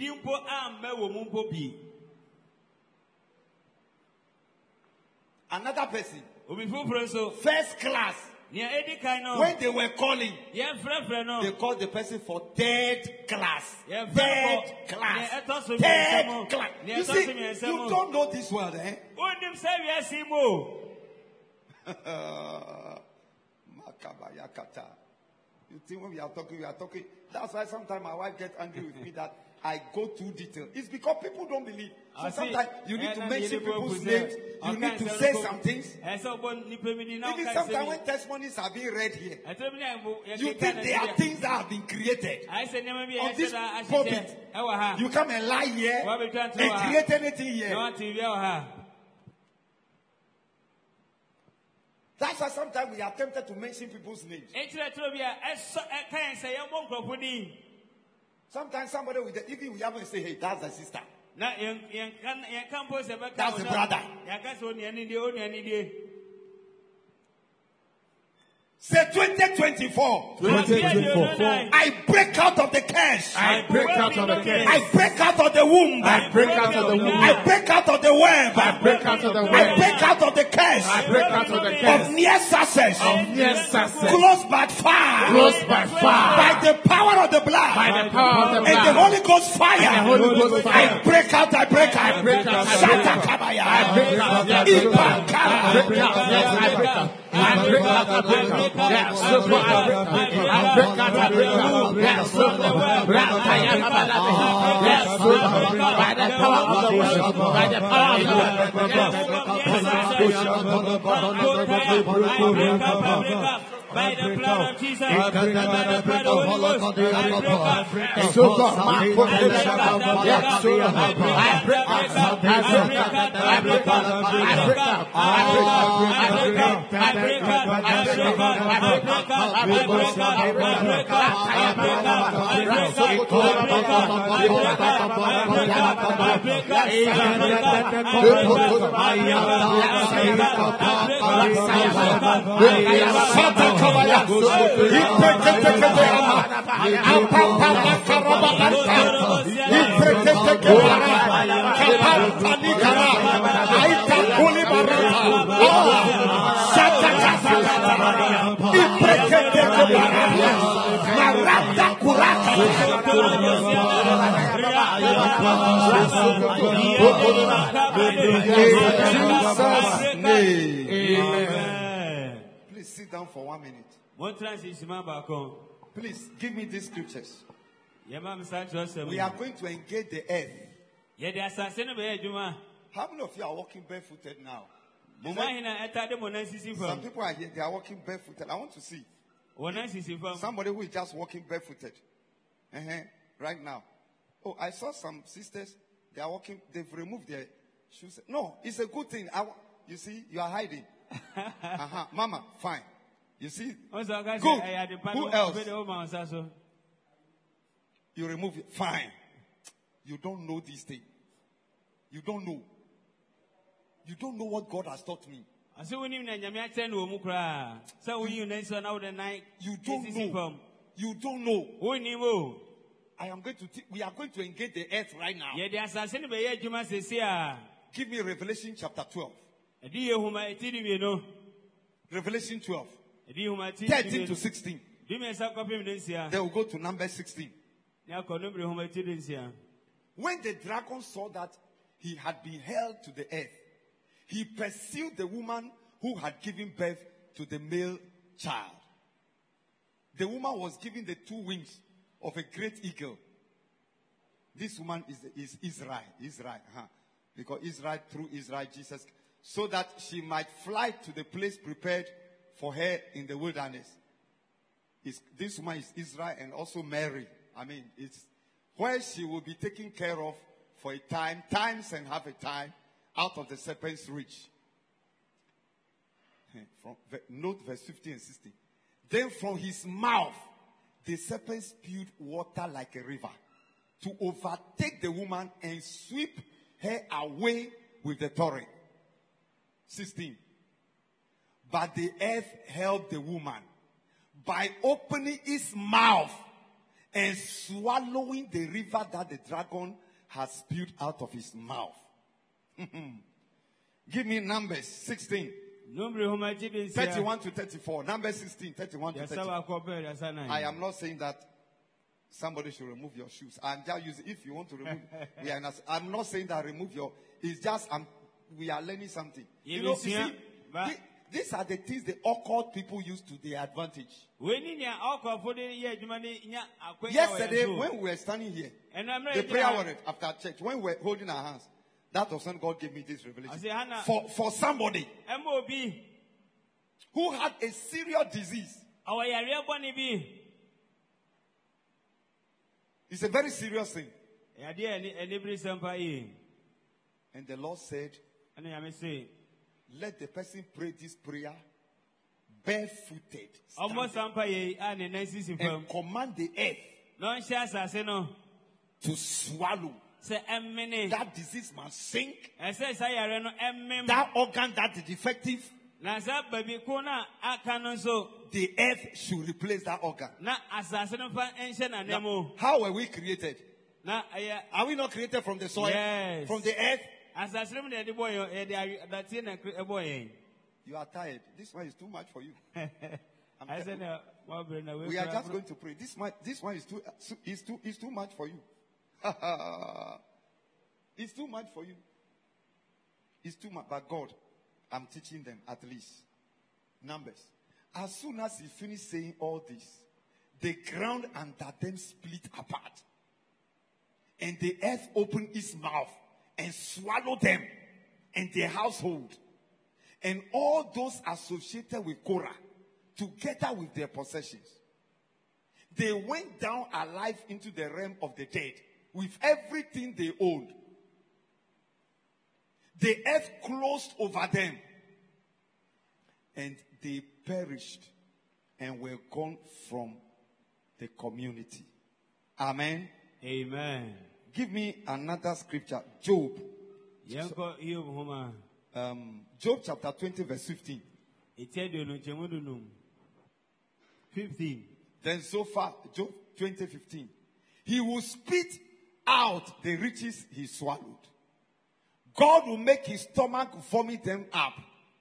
Another person, first class. When they were calling, they called the person for third class. Third class. Third class. You see, you don't know this word, eh? You think when we are talking. That's why sometimes my wife gets angry with me that I go too detailed. It's because people don't believe. So sometimes you need to mention people's names. You need to say some things. Even sometimes when testimonies are being read here, you think there are things that have been created. On this pulpit, you come and lie here and create anything here. That's why sometimes we are tempted to mention people's names. Sometimes somebody will, even we haven't say, hey, that's the sister. That's the brother. Say 2024. 2024. I break out of the curse. I break out of the curse. I break out of the womb. I break out of the womb. I break out of the web. I break out of the web. I break out of the curse. I break out of the curse. Of near success. Of near success. Close but far. Close but far. By the power of the blood. By the power of the blood. And the Holy Ghost fire. And the Holy Ghost fire. I break out. I break out. I break out. Shata kabaya. I break out. Yes, I break out. Yes, I break out. By the blood of Jesus, by the blood of Please sit down for 1 minute. Please give me these scriptures. We are going to engage the earth. How many of you are walking barefooted now? Some people are here, they are walking barefooted. I want to see somebody who is just walking barefooted right now. Oh, I saw some sisters, they are walking, they've removed their shoes. No, it's a good thing. You see, you are hiding. Mama, fine. You see? Good. Who else? You remove it. Fine. You don't know this thing. You don't know. You don't know what God has taught me. You don't know. You don't know. We are going to engage the earth right now. Give me Revelation chapter 12. Revelation 12. 13 to 16. Then we'll go to number 16. When the dragon saw that he had been held to the earth, he pursued the woman who had given birth to the male child. The woman was given the 2 wings of a great eagle. This woman is Israel. Because Israel, through Israel, Jesus, so that she might fly to the place prepared for her in the wilderness. This woman is Israel and also Mary. It's where she will be taken care of for a time, times and half a time, out of the serpent's reach. Note verse 15 and 16. Then from his mouth, the serpent spewed water like a river to overtake the woman and sweep her away with the torrent. 16. But the earth helped the woman by opening its mouth and swallowing the river that the dragon has spewed out of his mouth. Give me Numbers 16. 31 to 34. Numbers 16, 31 to 34. I am not saying that somebody should remove your shoes. I'm just using, if you want to remove, I'm not saying that remove your, it's just, we are learning something. You see, these are the things the occult people use to their advantage. Yesterday, when we were standing here, the prayer warrior after church, when we were holding our hands, that was when God gave me this revelation. For somebody who had a serious disease. It's a very serious thing. And the Lord said, let the person pray this prayer barefooted and command the earth to swallow. That disease must sink. That organ that is defective, the earth should replace that organ. Now, how were we created? Are we not created from the soil? Yes. From the earth? You are tired. This one is too much for you. We are just going to pray. This one is too much for you. It's too much for you. It's too much. But God, I'm teaching them at least. Numbers. As soon as he finished saying all this, the ground under them split apart. And the earth opened its mouth and swallowed them and their household and all those associated with Korah, together with their possessions. They went down alive into the realm of the dead with everything they owned. The earth closed over them, and they perished and were gone from the community. Amen. Amen. Give me another scripture. Job. Job chapter 20 verse 15. 15. Then so far, Job 20:15. He will spit out the riches he swallowed. God will make his stomach vomit them up.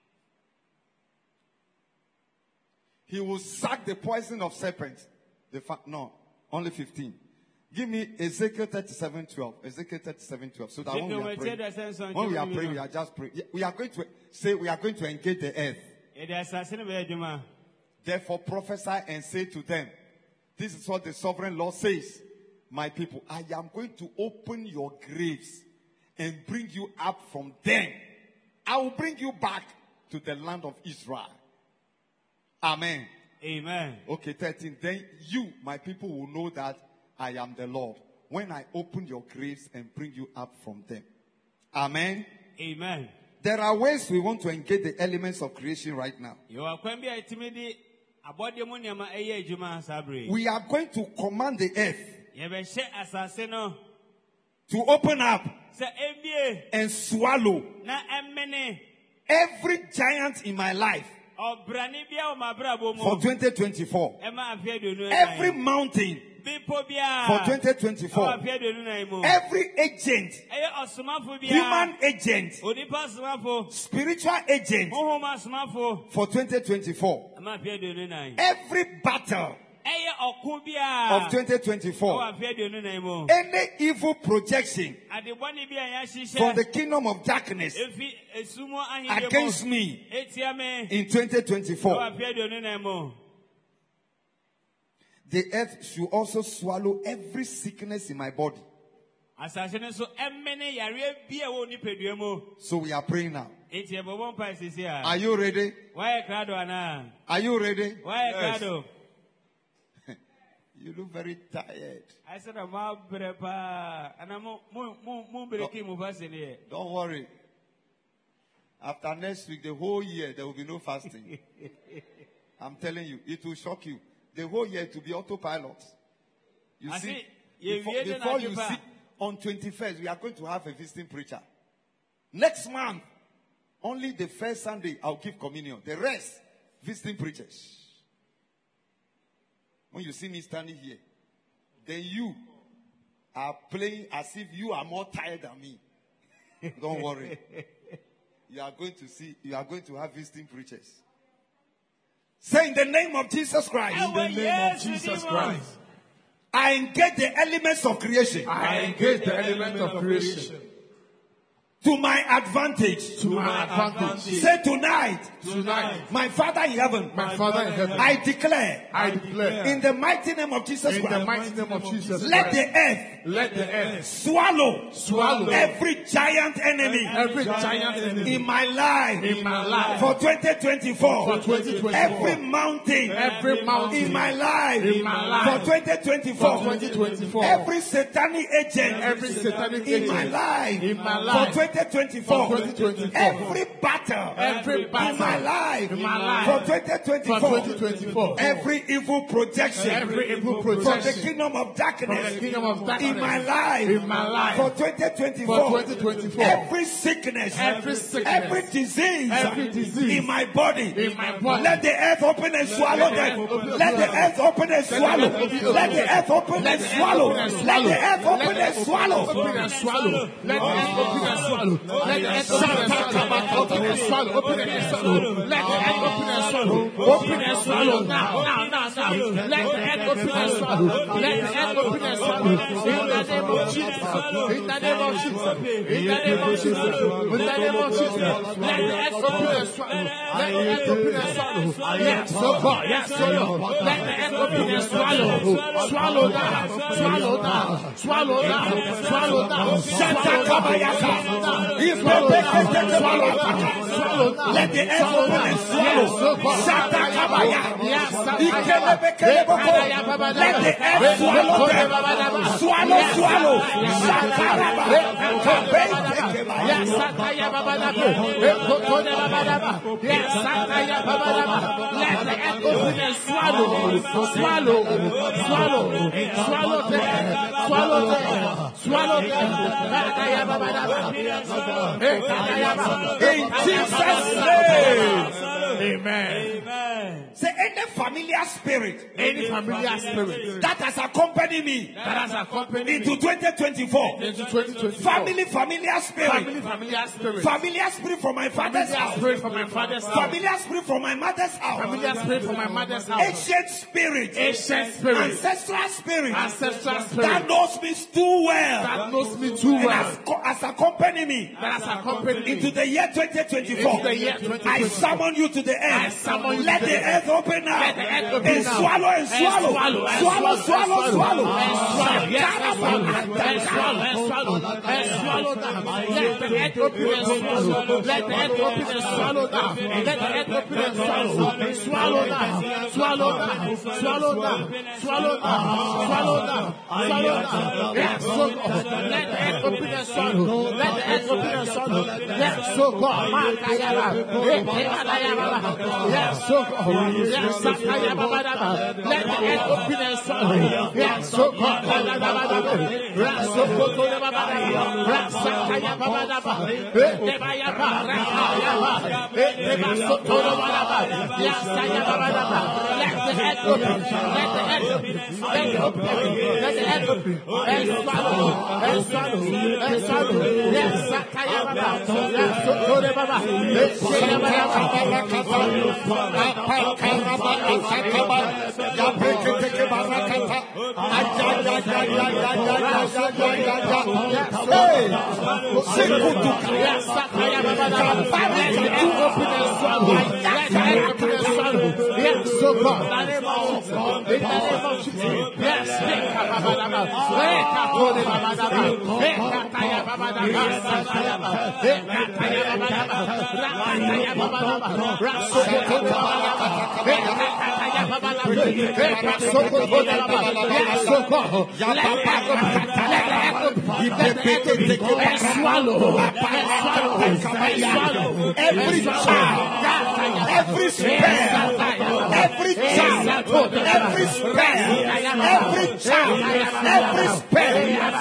He will suck the poison of serpents. No, only 15. Give me Ezekiel 37:12. Ezekiel 37:12. So that when we are praying, we are just praying. We are going to say we are going to engage the earth. Therefore prophesy and say to them, this is what the sovereign Lord says. My people, I am going to open your graves and bring you up from them. I will bring you back to the land of Israel. Amen. Amen. Okay, 13. Then you, my people, will know that I am the Lord when I open your graves and bring you up from them. Amen. Amen. There are ways we want to engage the elements of creation right now. We are going to command the earth to open up and swallow every giant in my life for 2024. Every mountain for 2024. Every agent, human agent, spiritual agent for 2024. Every battle of 2024. Any evil projection from the kingdom of darkness against me in 2024. The earth should also swallow every sickness in my body. So we are praying now. Are you ready? Are you ready? Yes. You look very tired. Don't worry. After next week, the whole year, there will be no fasting. I'm telling you, it will shock you. The whole year to be autopilot. You see, before you see, on 21st, we are going to have a visiting preacher. Next month, only the first Sunday, I'll give communion. The rest, visiting preachers. When you see me standing here, then you are playing as if you are more tired than me. Don't worry. You are going to have visiting preachers. Say in the name of Jesus Christ. In the name of Jesus Christ. I engage the elements of creation. I engage the element of creation. To my advantage. To my advantage. Say tonight. Tonight. My Father in heaven. My Father in heaven. I declare. I declare. In the mighty name of Jesus Christ. In the mighty name of Jesus Christ. Let the earth. Let the earth. Swallow. Every giant enemy. Every giant enemy. In my life. In my life. For 2024. For 2024. Every mountain. Every mountain. In my life. In my life. For 2024. For 2024. Every satanic agent. Every satanic agent. In my life. In my life. For 2024. For 2024. Every battle. Every battle. In my life. In my life. For 2024. For 2024. Every evil projection. Every evil From the projection. kingdom of darkness. From the kingdom of darkness. In my life. In my life. For 2024. For 2024. Every sickness. Every sickness. Every disease. Every disease. In my body. In my body. Let the earth open and swallow them. Let the earth open and swallow. Let the earth open and swallow. Let the earth open and swallow. Open and swallow. Let the earth open and swallow. swallow. Let the earth open and swallow. Open and swallow. Let the earth open and swallow. Open and swallow now. Let the earth open and swallow. Let the earth open and swallow. In the name of Jesus. In the name of Jesus. In the name of Jesus. In the name of Jesus. Let the earth open and swallow. Let the earth open and swallow. Yes, so God. Yes, so Lord. Let the earth open and swallow. Swallow down. Swallow down. Swallow down. Swallow down. Shanta Kabayaka. Let the earth open and swallow. Shanta Kabayaka. Let the earth swallow them. Swallow. Let the earth open and swallow in Jesus' name. Amen. Say any familiar spirit that has accompanied me into 2024. Familiar spirit from my father's house. Familiar spirit from my mother's house. Ancient spirit. Ancestral spirit. That knows me too well. Has accompanied me into the year 2024. I summon you to the earth. Let the earth open now and swallow. Let the earth open and swallow. Let the earth open and swallow down. Let the earth open and swallow. Swallow down. Swallow down. Swallow down. Swallow down. Swallow down. Swallow down. Yes, so God. Let the earth open and swallow. Let the earth open and swallow. Yes, so God. Yes, so God. Yes, Sakaya Babadaba. Let the earth open and swallow. Yes, so God. Yes, so God. Sakaya Babadaba. Debaya Barakaya. Deba Sotoro Babadaba. Yes, Sakaya Babadaba. Let the earth open. Let the earth open. Let the earth open. Let the earth open. And swallow. And swallow. And swallow. Yes, Sakaya Babadaba. Yes, Sotoro Baba. Yes, Sakaya every child, every spare, every child, every spare, every child, every spare,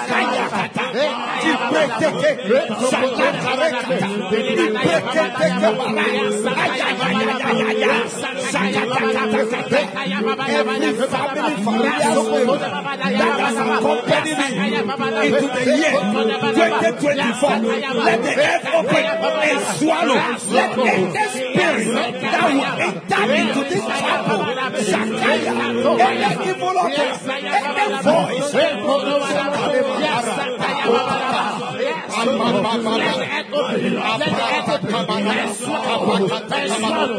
into the year 2024. Let the earth open and swallow. Let the spirit that will enter into this chapel, Shakaya, any evil altar, any voice, let the earth open. Let the earth open and swallow. And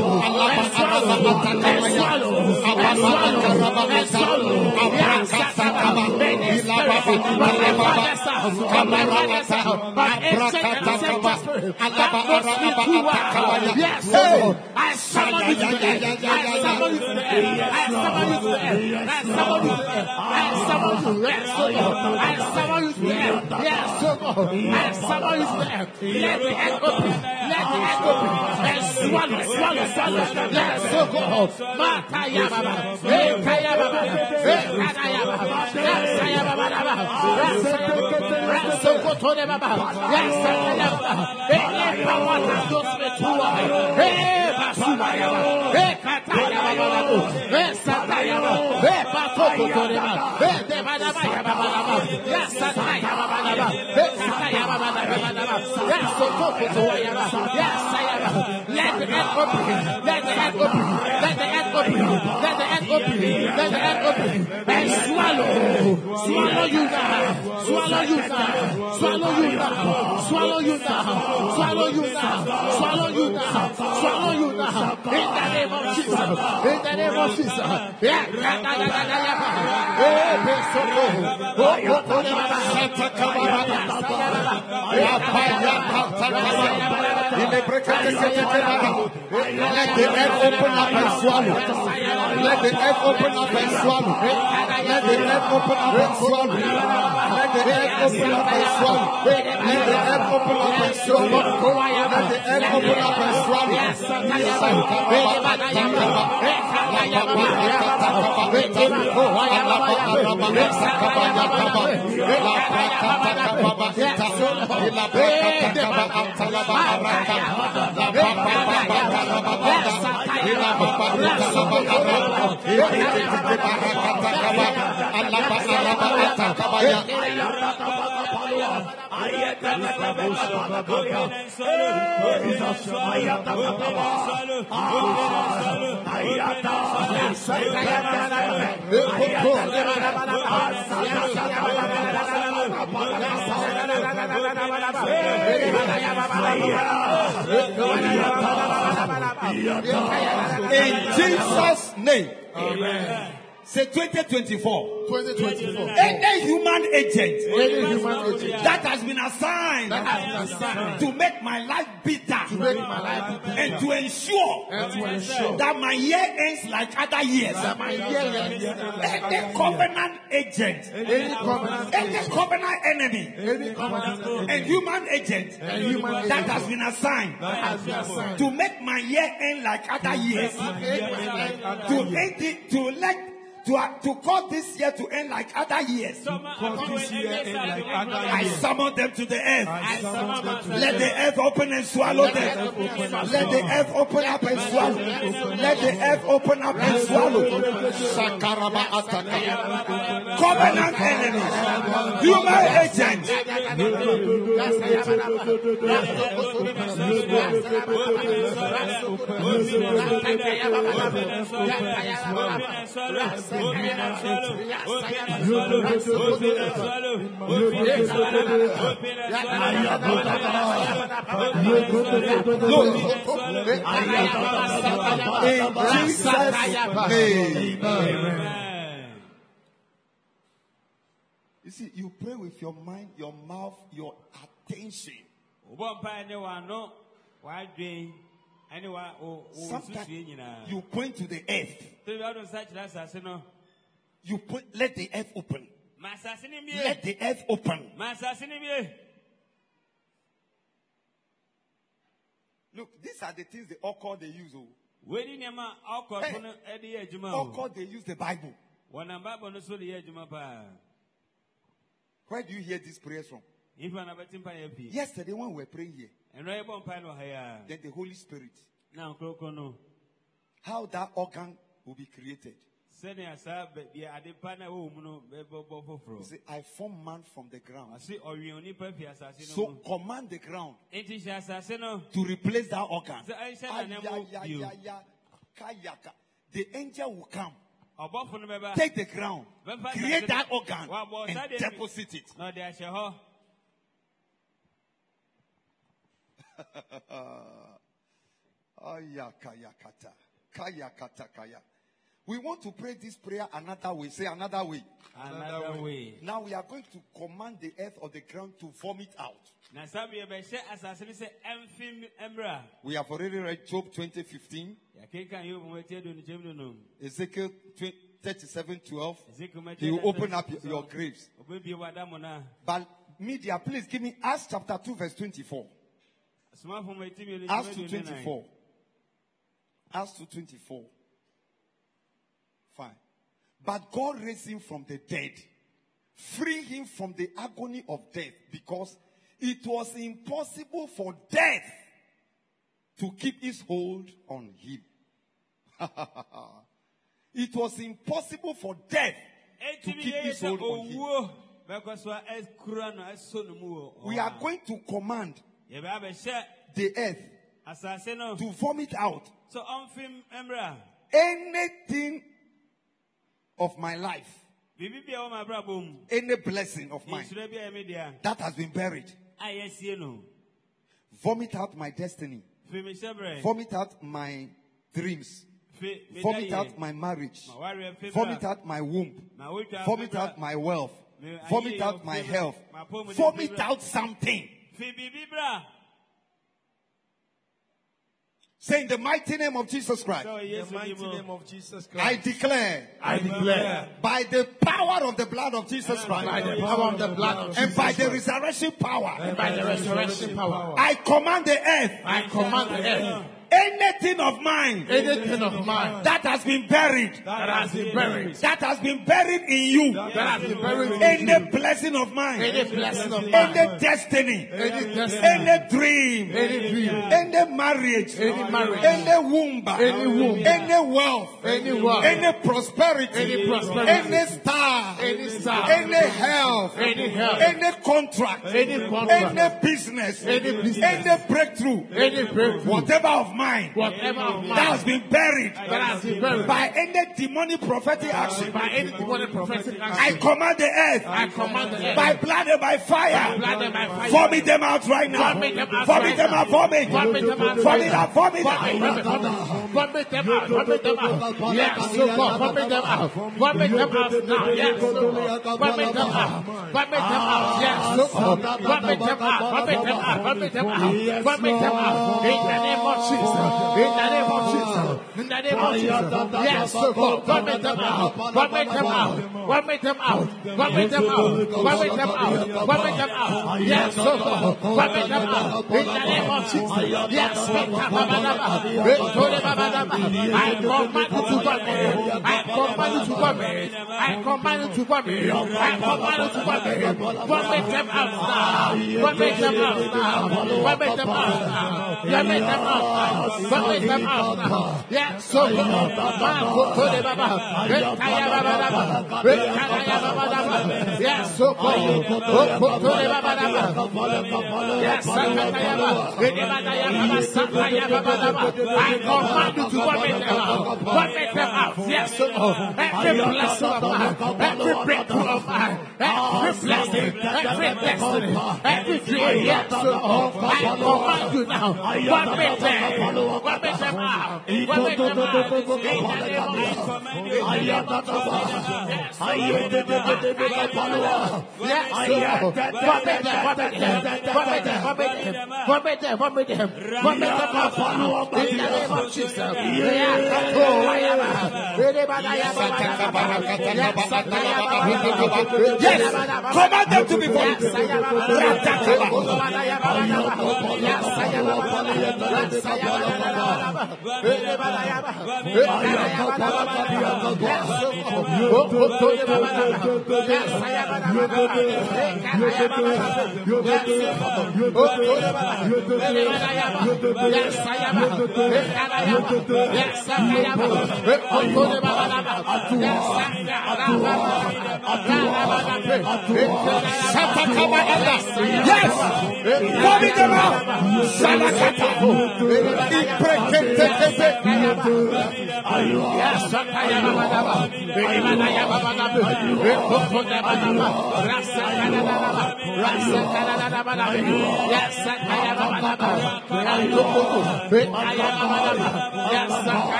I summon you to the end. I summon you to the end. I summon you to the end. I summon you to the end. I summon you to the end. I summon you to the end. Yes, so God. I summon you to the end. Let the end open. Let the end open. And swallow. Yes, so God. Makaya Baba. Kaya Baba. Kaya Baba. Kaya Baba. Sokotone Baba. Yes, Kaya Baba. Any power that goes me to Basubaya. Kataya Baba. Sataya Baba. Patokotone Baba. And swallow you now. Swallow you now. Swallow you now. Swallow you now. Swallow you now. Swallow you now. Swallow you now. In the name of Jesus. In the name of Jesus. Let the earth open up and swallow. Let the earth open up and swallow. Let the earth open up and swallow. Let the earth open up and swallow. Let the earth open up and swallow. Let the earth open up and swallow. In Jesus' name. Amen. Say 2024. 2024. Any human agent that has been assigned to to make my life bitter and to ensure that my year ends like other years. Any covenant agent, any covenant enemy, and human agent that has been assigned to make my year end like other years, to cause this year to end like other years. I summon them to the earth. Let the earth open and swallow them. Let the earth open up and swallow. Let the earth open up and swallow. Covenant enemies, human agents. You see, you pray with your mind, your mouth, your attention. Sometimes you point to the earth. You point, let the earth open. Let the earth open. Look, these are the things they use. Hey, they use the Bible. Where do you hear these prayers from? Yesterday when we were praying here, then the Holy Spirit, how that organ will be created. You see, I form man from the ground. So command the ground to replace that organ. The angel will come, take the ground, create that organ, and deposit it. We want to pray this prayer another way. Say another way. Another way. Now we are going to command the earth or the ground to vomit out. We have already read Job 20:15. Ezekiel 37:12. He will open up your graves. But media, please give me Acts chapter 2 verse 24. Acts 2:24. Acts 2:24. Fine. But God raised him from the dead, free him from the agony of death, because it was impossible for death to keep its hold on him. It was impossible for death to keep this hold on him. We are going to command the earth to vomit out anything of my life, any blessing of mine that has been buried. Vomit out my destiny. Vomit out my dreams. Vomit out my marriage. Vomit out my womb. Vomit out my wealth. Vomit out my health. Vomit out something. Say in the mighty name of Jesus Christ. In the mighty name of Jesus Christ. I declare by the power of the blood of Jesus Christ, by the power of the blood of Jesus and by the resurrection power, I command the earth. Anything of mine that has been buried, that has been buried in you, any blessing of mine, any destiny, any dream, any marriage, any womb, any wealth, any prosperity, any star, any health, any contract, any business, any breakthrough, whatever of mine that has been buried by any demonic prophetic action. I command the earth by blood and by fire. Vomit them out right now. Vomit them out. Vomit out. Yes, so God, vomit them out. Vomit them out now. Yes, so God. Vomit them out. Vomit them out. Yes, so God. Vomit them out. Vomit them out. Vomit them out. Vomit them out. In the name of Jesus. In the name of Jesus. In the name of Jesus. Yes, so God. Vomit them out. Vomit them out. Vomit them out. Vomit them out. Vomit them out. Vomit them out. Yes, so God. Vomit them out. In the name of Jesus. Yes, I command you to vomit. I command you to vomit. I command you to vomit. I command you to vomit. Vomit them out now. Vomit them out now. Vomit them out now. Vomit them out now. Vomit them out now. Yes, so good. Yes, so good. I command you to vomit them out. Vomit them out. Yes, so every blessing of mine, every breakthrough of mine, every blessing, every destiny, every dream. Yes, so I command you now. Vomit them. Vomit them out. Vomit them out. Vomit them. Vomit them. Vomit them out. In the name of Jesus. Yes, command them to be vomited. Yes, vomit them out.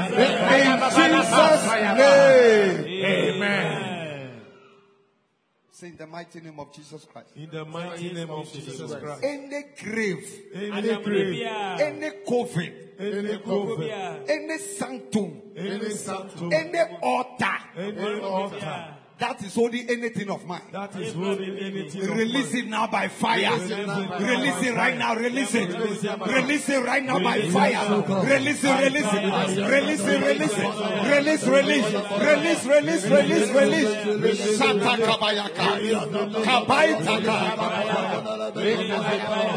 In Jesus' name. Amen. Say in the mighty name of Jesus Christ. In the mighty name of Jesus Christ. Any grave, Any grave, any coven, any coven, any sanctum, any sanctum, any altar any altar that is holding anything of mine. that is holding anything of Release mine. it now by fire. Release it now by Release it fire. right now. Release it. Release it now. Release it right now by Release it fire. now. Release it. Release it. Release it. Release it. Release. Release. Release. Release. Release. Release. Santa kabayaka. Kabaitaka. Release it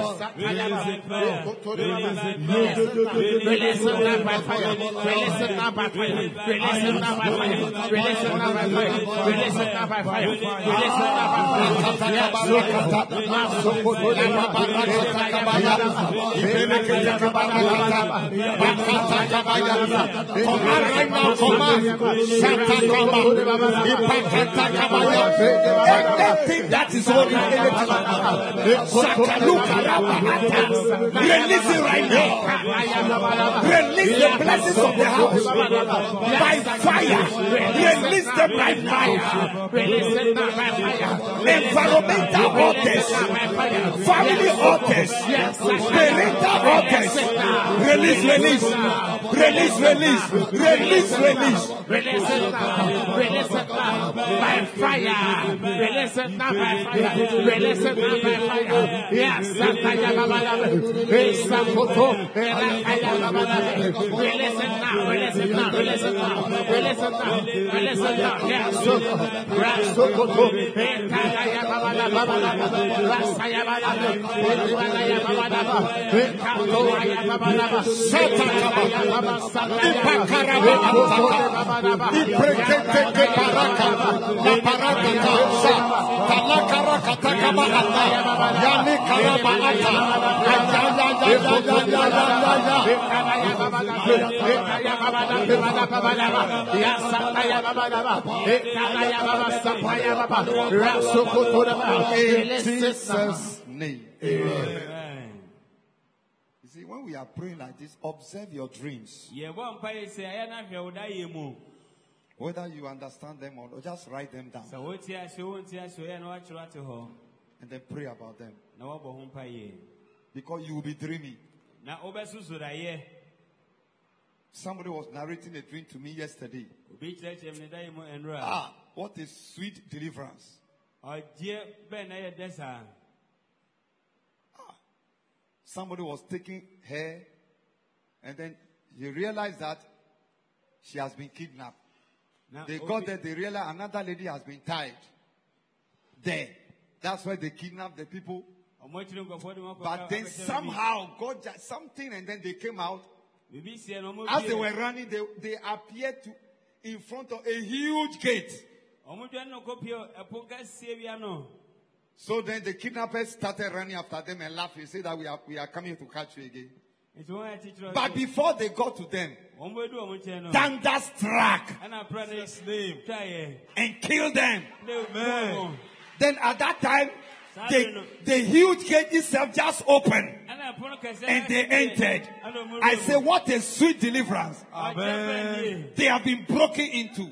now by fire. Release it now by fire. Release it now by fire. Release it now by fire. Release it now by fire. Release it now Anything that is holding release it right now. Release the blessings of the house by fire. Release them by fire. Environmental altars, family altars, parental altars. Release, release, release, release, release, release. Release it now. Release it now by fire. Release it now by fire. Release it now by fire. Yes, Sataya Babala. Release it now. Release it now. Release it now. Release it now. Release it now. Release it now. Yes, Rasokoto. Ekaya Babala Babala. Rasaya Babala. Ekaya Babala. Ekaya Babala. Sataya Babala. Sataya Babala. Iprekete baraka, la baraka sa, talakara katakaba ata, yani karaba ata, in Jesus' name. Amen. You see, when we are praying like this, observe your dreams. Whether you understand them or not, just write them down. And then pray about them. Because you will be dreaming. Somebody was narrating a dream to me yesterday. What a sweet deliverance. Somebody was taking her, and then he realized that she has been kidnapped. They got there, they realized another lady has been tied there. That's why they kidnapped the people. But then somehow God did something, and then they came out. As they were running, they appeared in front of a huge gate. So then the kidnappers started running after them and laughing. They said that we are coming to catch you again. But before they got to them, thunder struck and killed them. Amen. Then at that time, the huge gate itself just opened and they entered. I say, what a sweet deliverance. Amen. They have been broken into.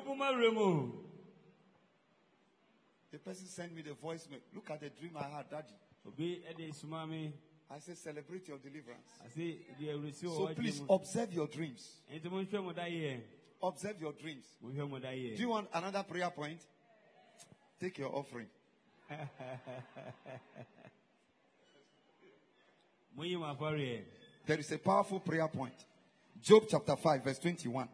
The person sent me the voice note. Look at the dream I had, Daddy. I said, celebrate your deliverance. So please observe your dreams. Observe your dreams. Do you want another prayer point? Take your offering. There is a powerful prayer point. Job chapter 5 verse 21.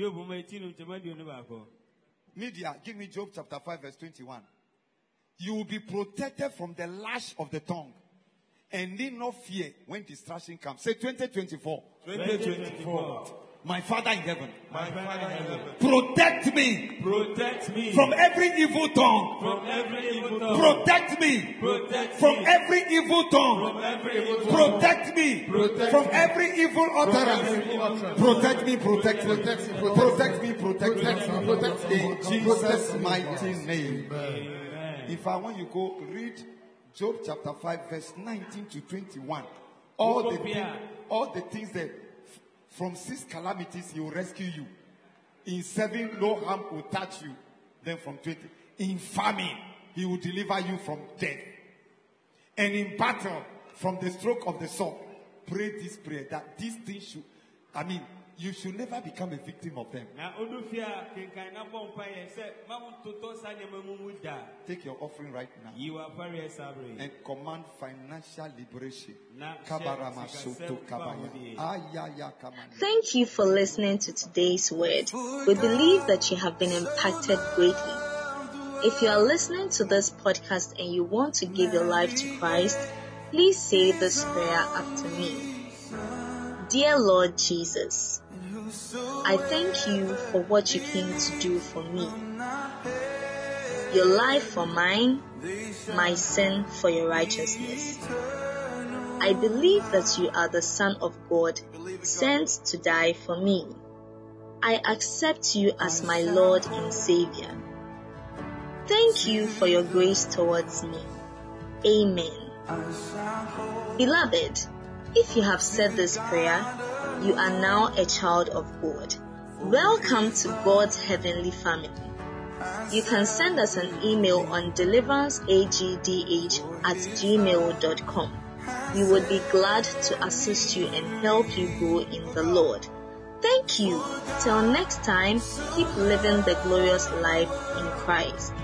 Media, give me Job chapter 5 verse 21. You will be protected from the lash of the tongue and need not fear when distraction comes. Say 2024. 2024. My Father in heaven. My Father in heaven. Protect me. Protect me. From every evil tongue. From every evil tongue. Protect me. Protect from me. every evil tongue. From every evil tongue. Protect me. Protect from me. every evil utterance. Protect me. Protect me. Protect me. Protect me. Protect me. In Jesus' mighty name. Amen. If I want you go read Job chapter 5 verse 19 to 21. All the things that from 6 calamities he will rescue you. In 7 no harm will touch you. Then from 20 in famine he will deliver you from death. And in battle, from the stroke of the sword, pray this prayer that these things should, you should never become a victim of them. Take your offering right now and command financial liberation. Thank you for listening to today's word. We believe that you have been impacted greatly. If you are listening to this podcast and you want to give your life to Christ, please say this prayer after me. Dear Lord Jesus, I thank you for what you came to do for me. Your life for mine, my sin for your righteousness. I believe that you are the Son of God, sent to die for me. I accept you as my Lord and Savior. Thank you for your grace towards me. Amen. Beloved, if you have said this prayer, you are now a child of God. Welcome to God's heavenly family. You can send us an email on deliveranceagdh@gmail.com. We would be glad to assist you and help you grow in the Lord. Thank you. Till next time, keep living the glorious life in Christ.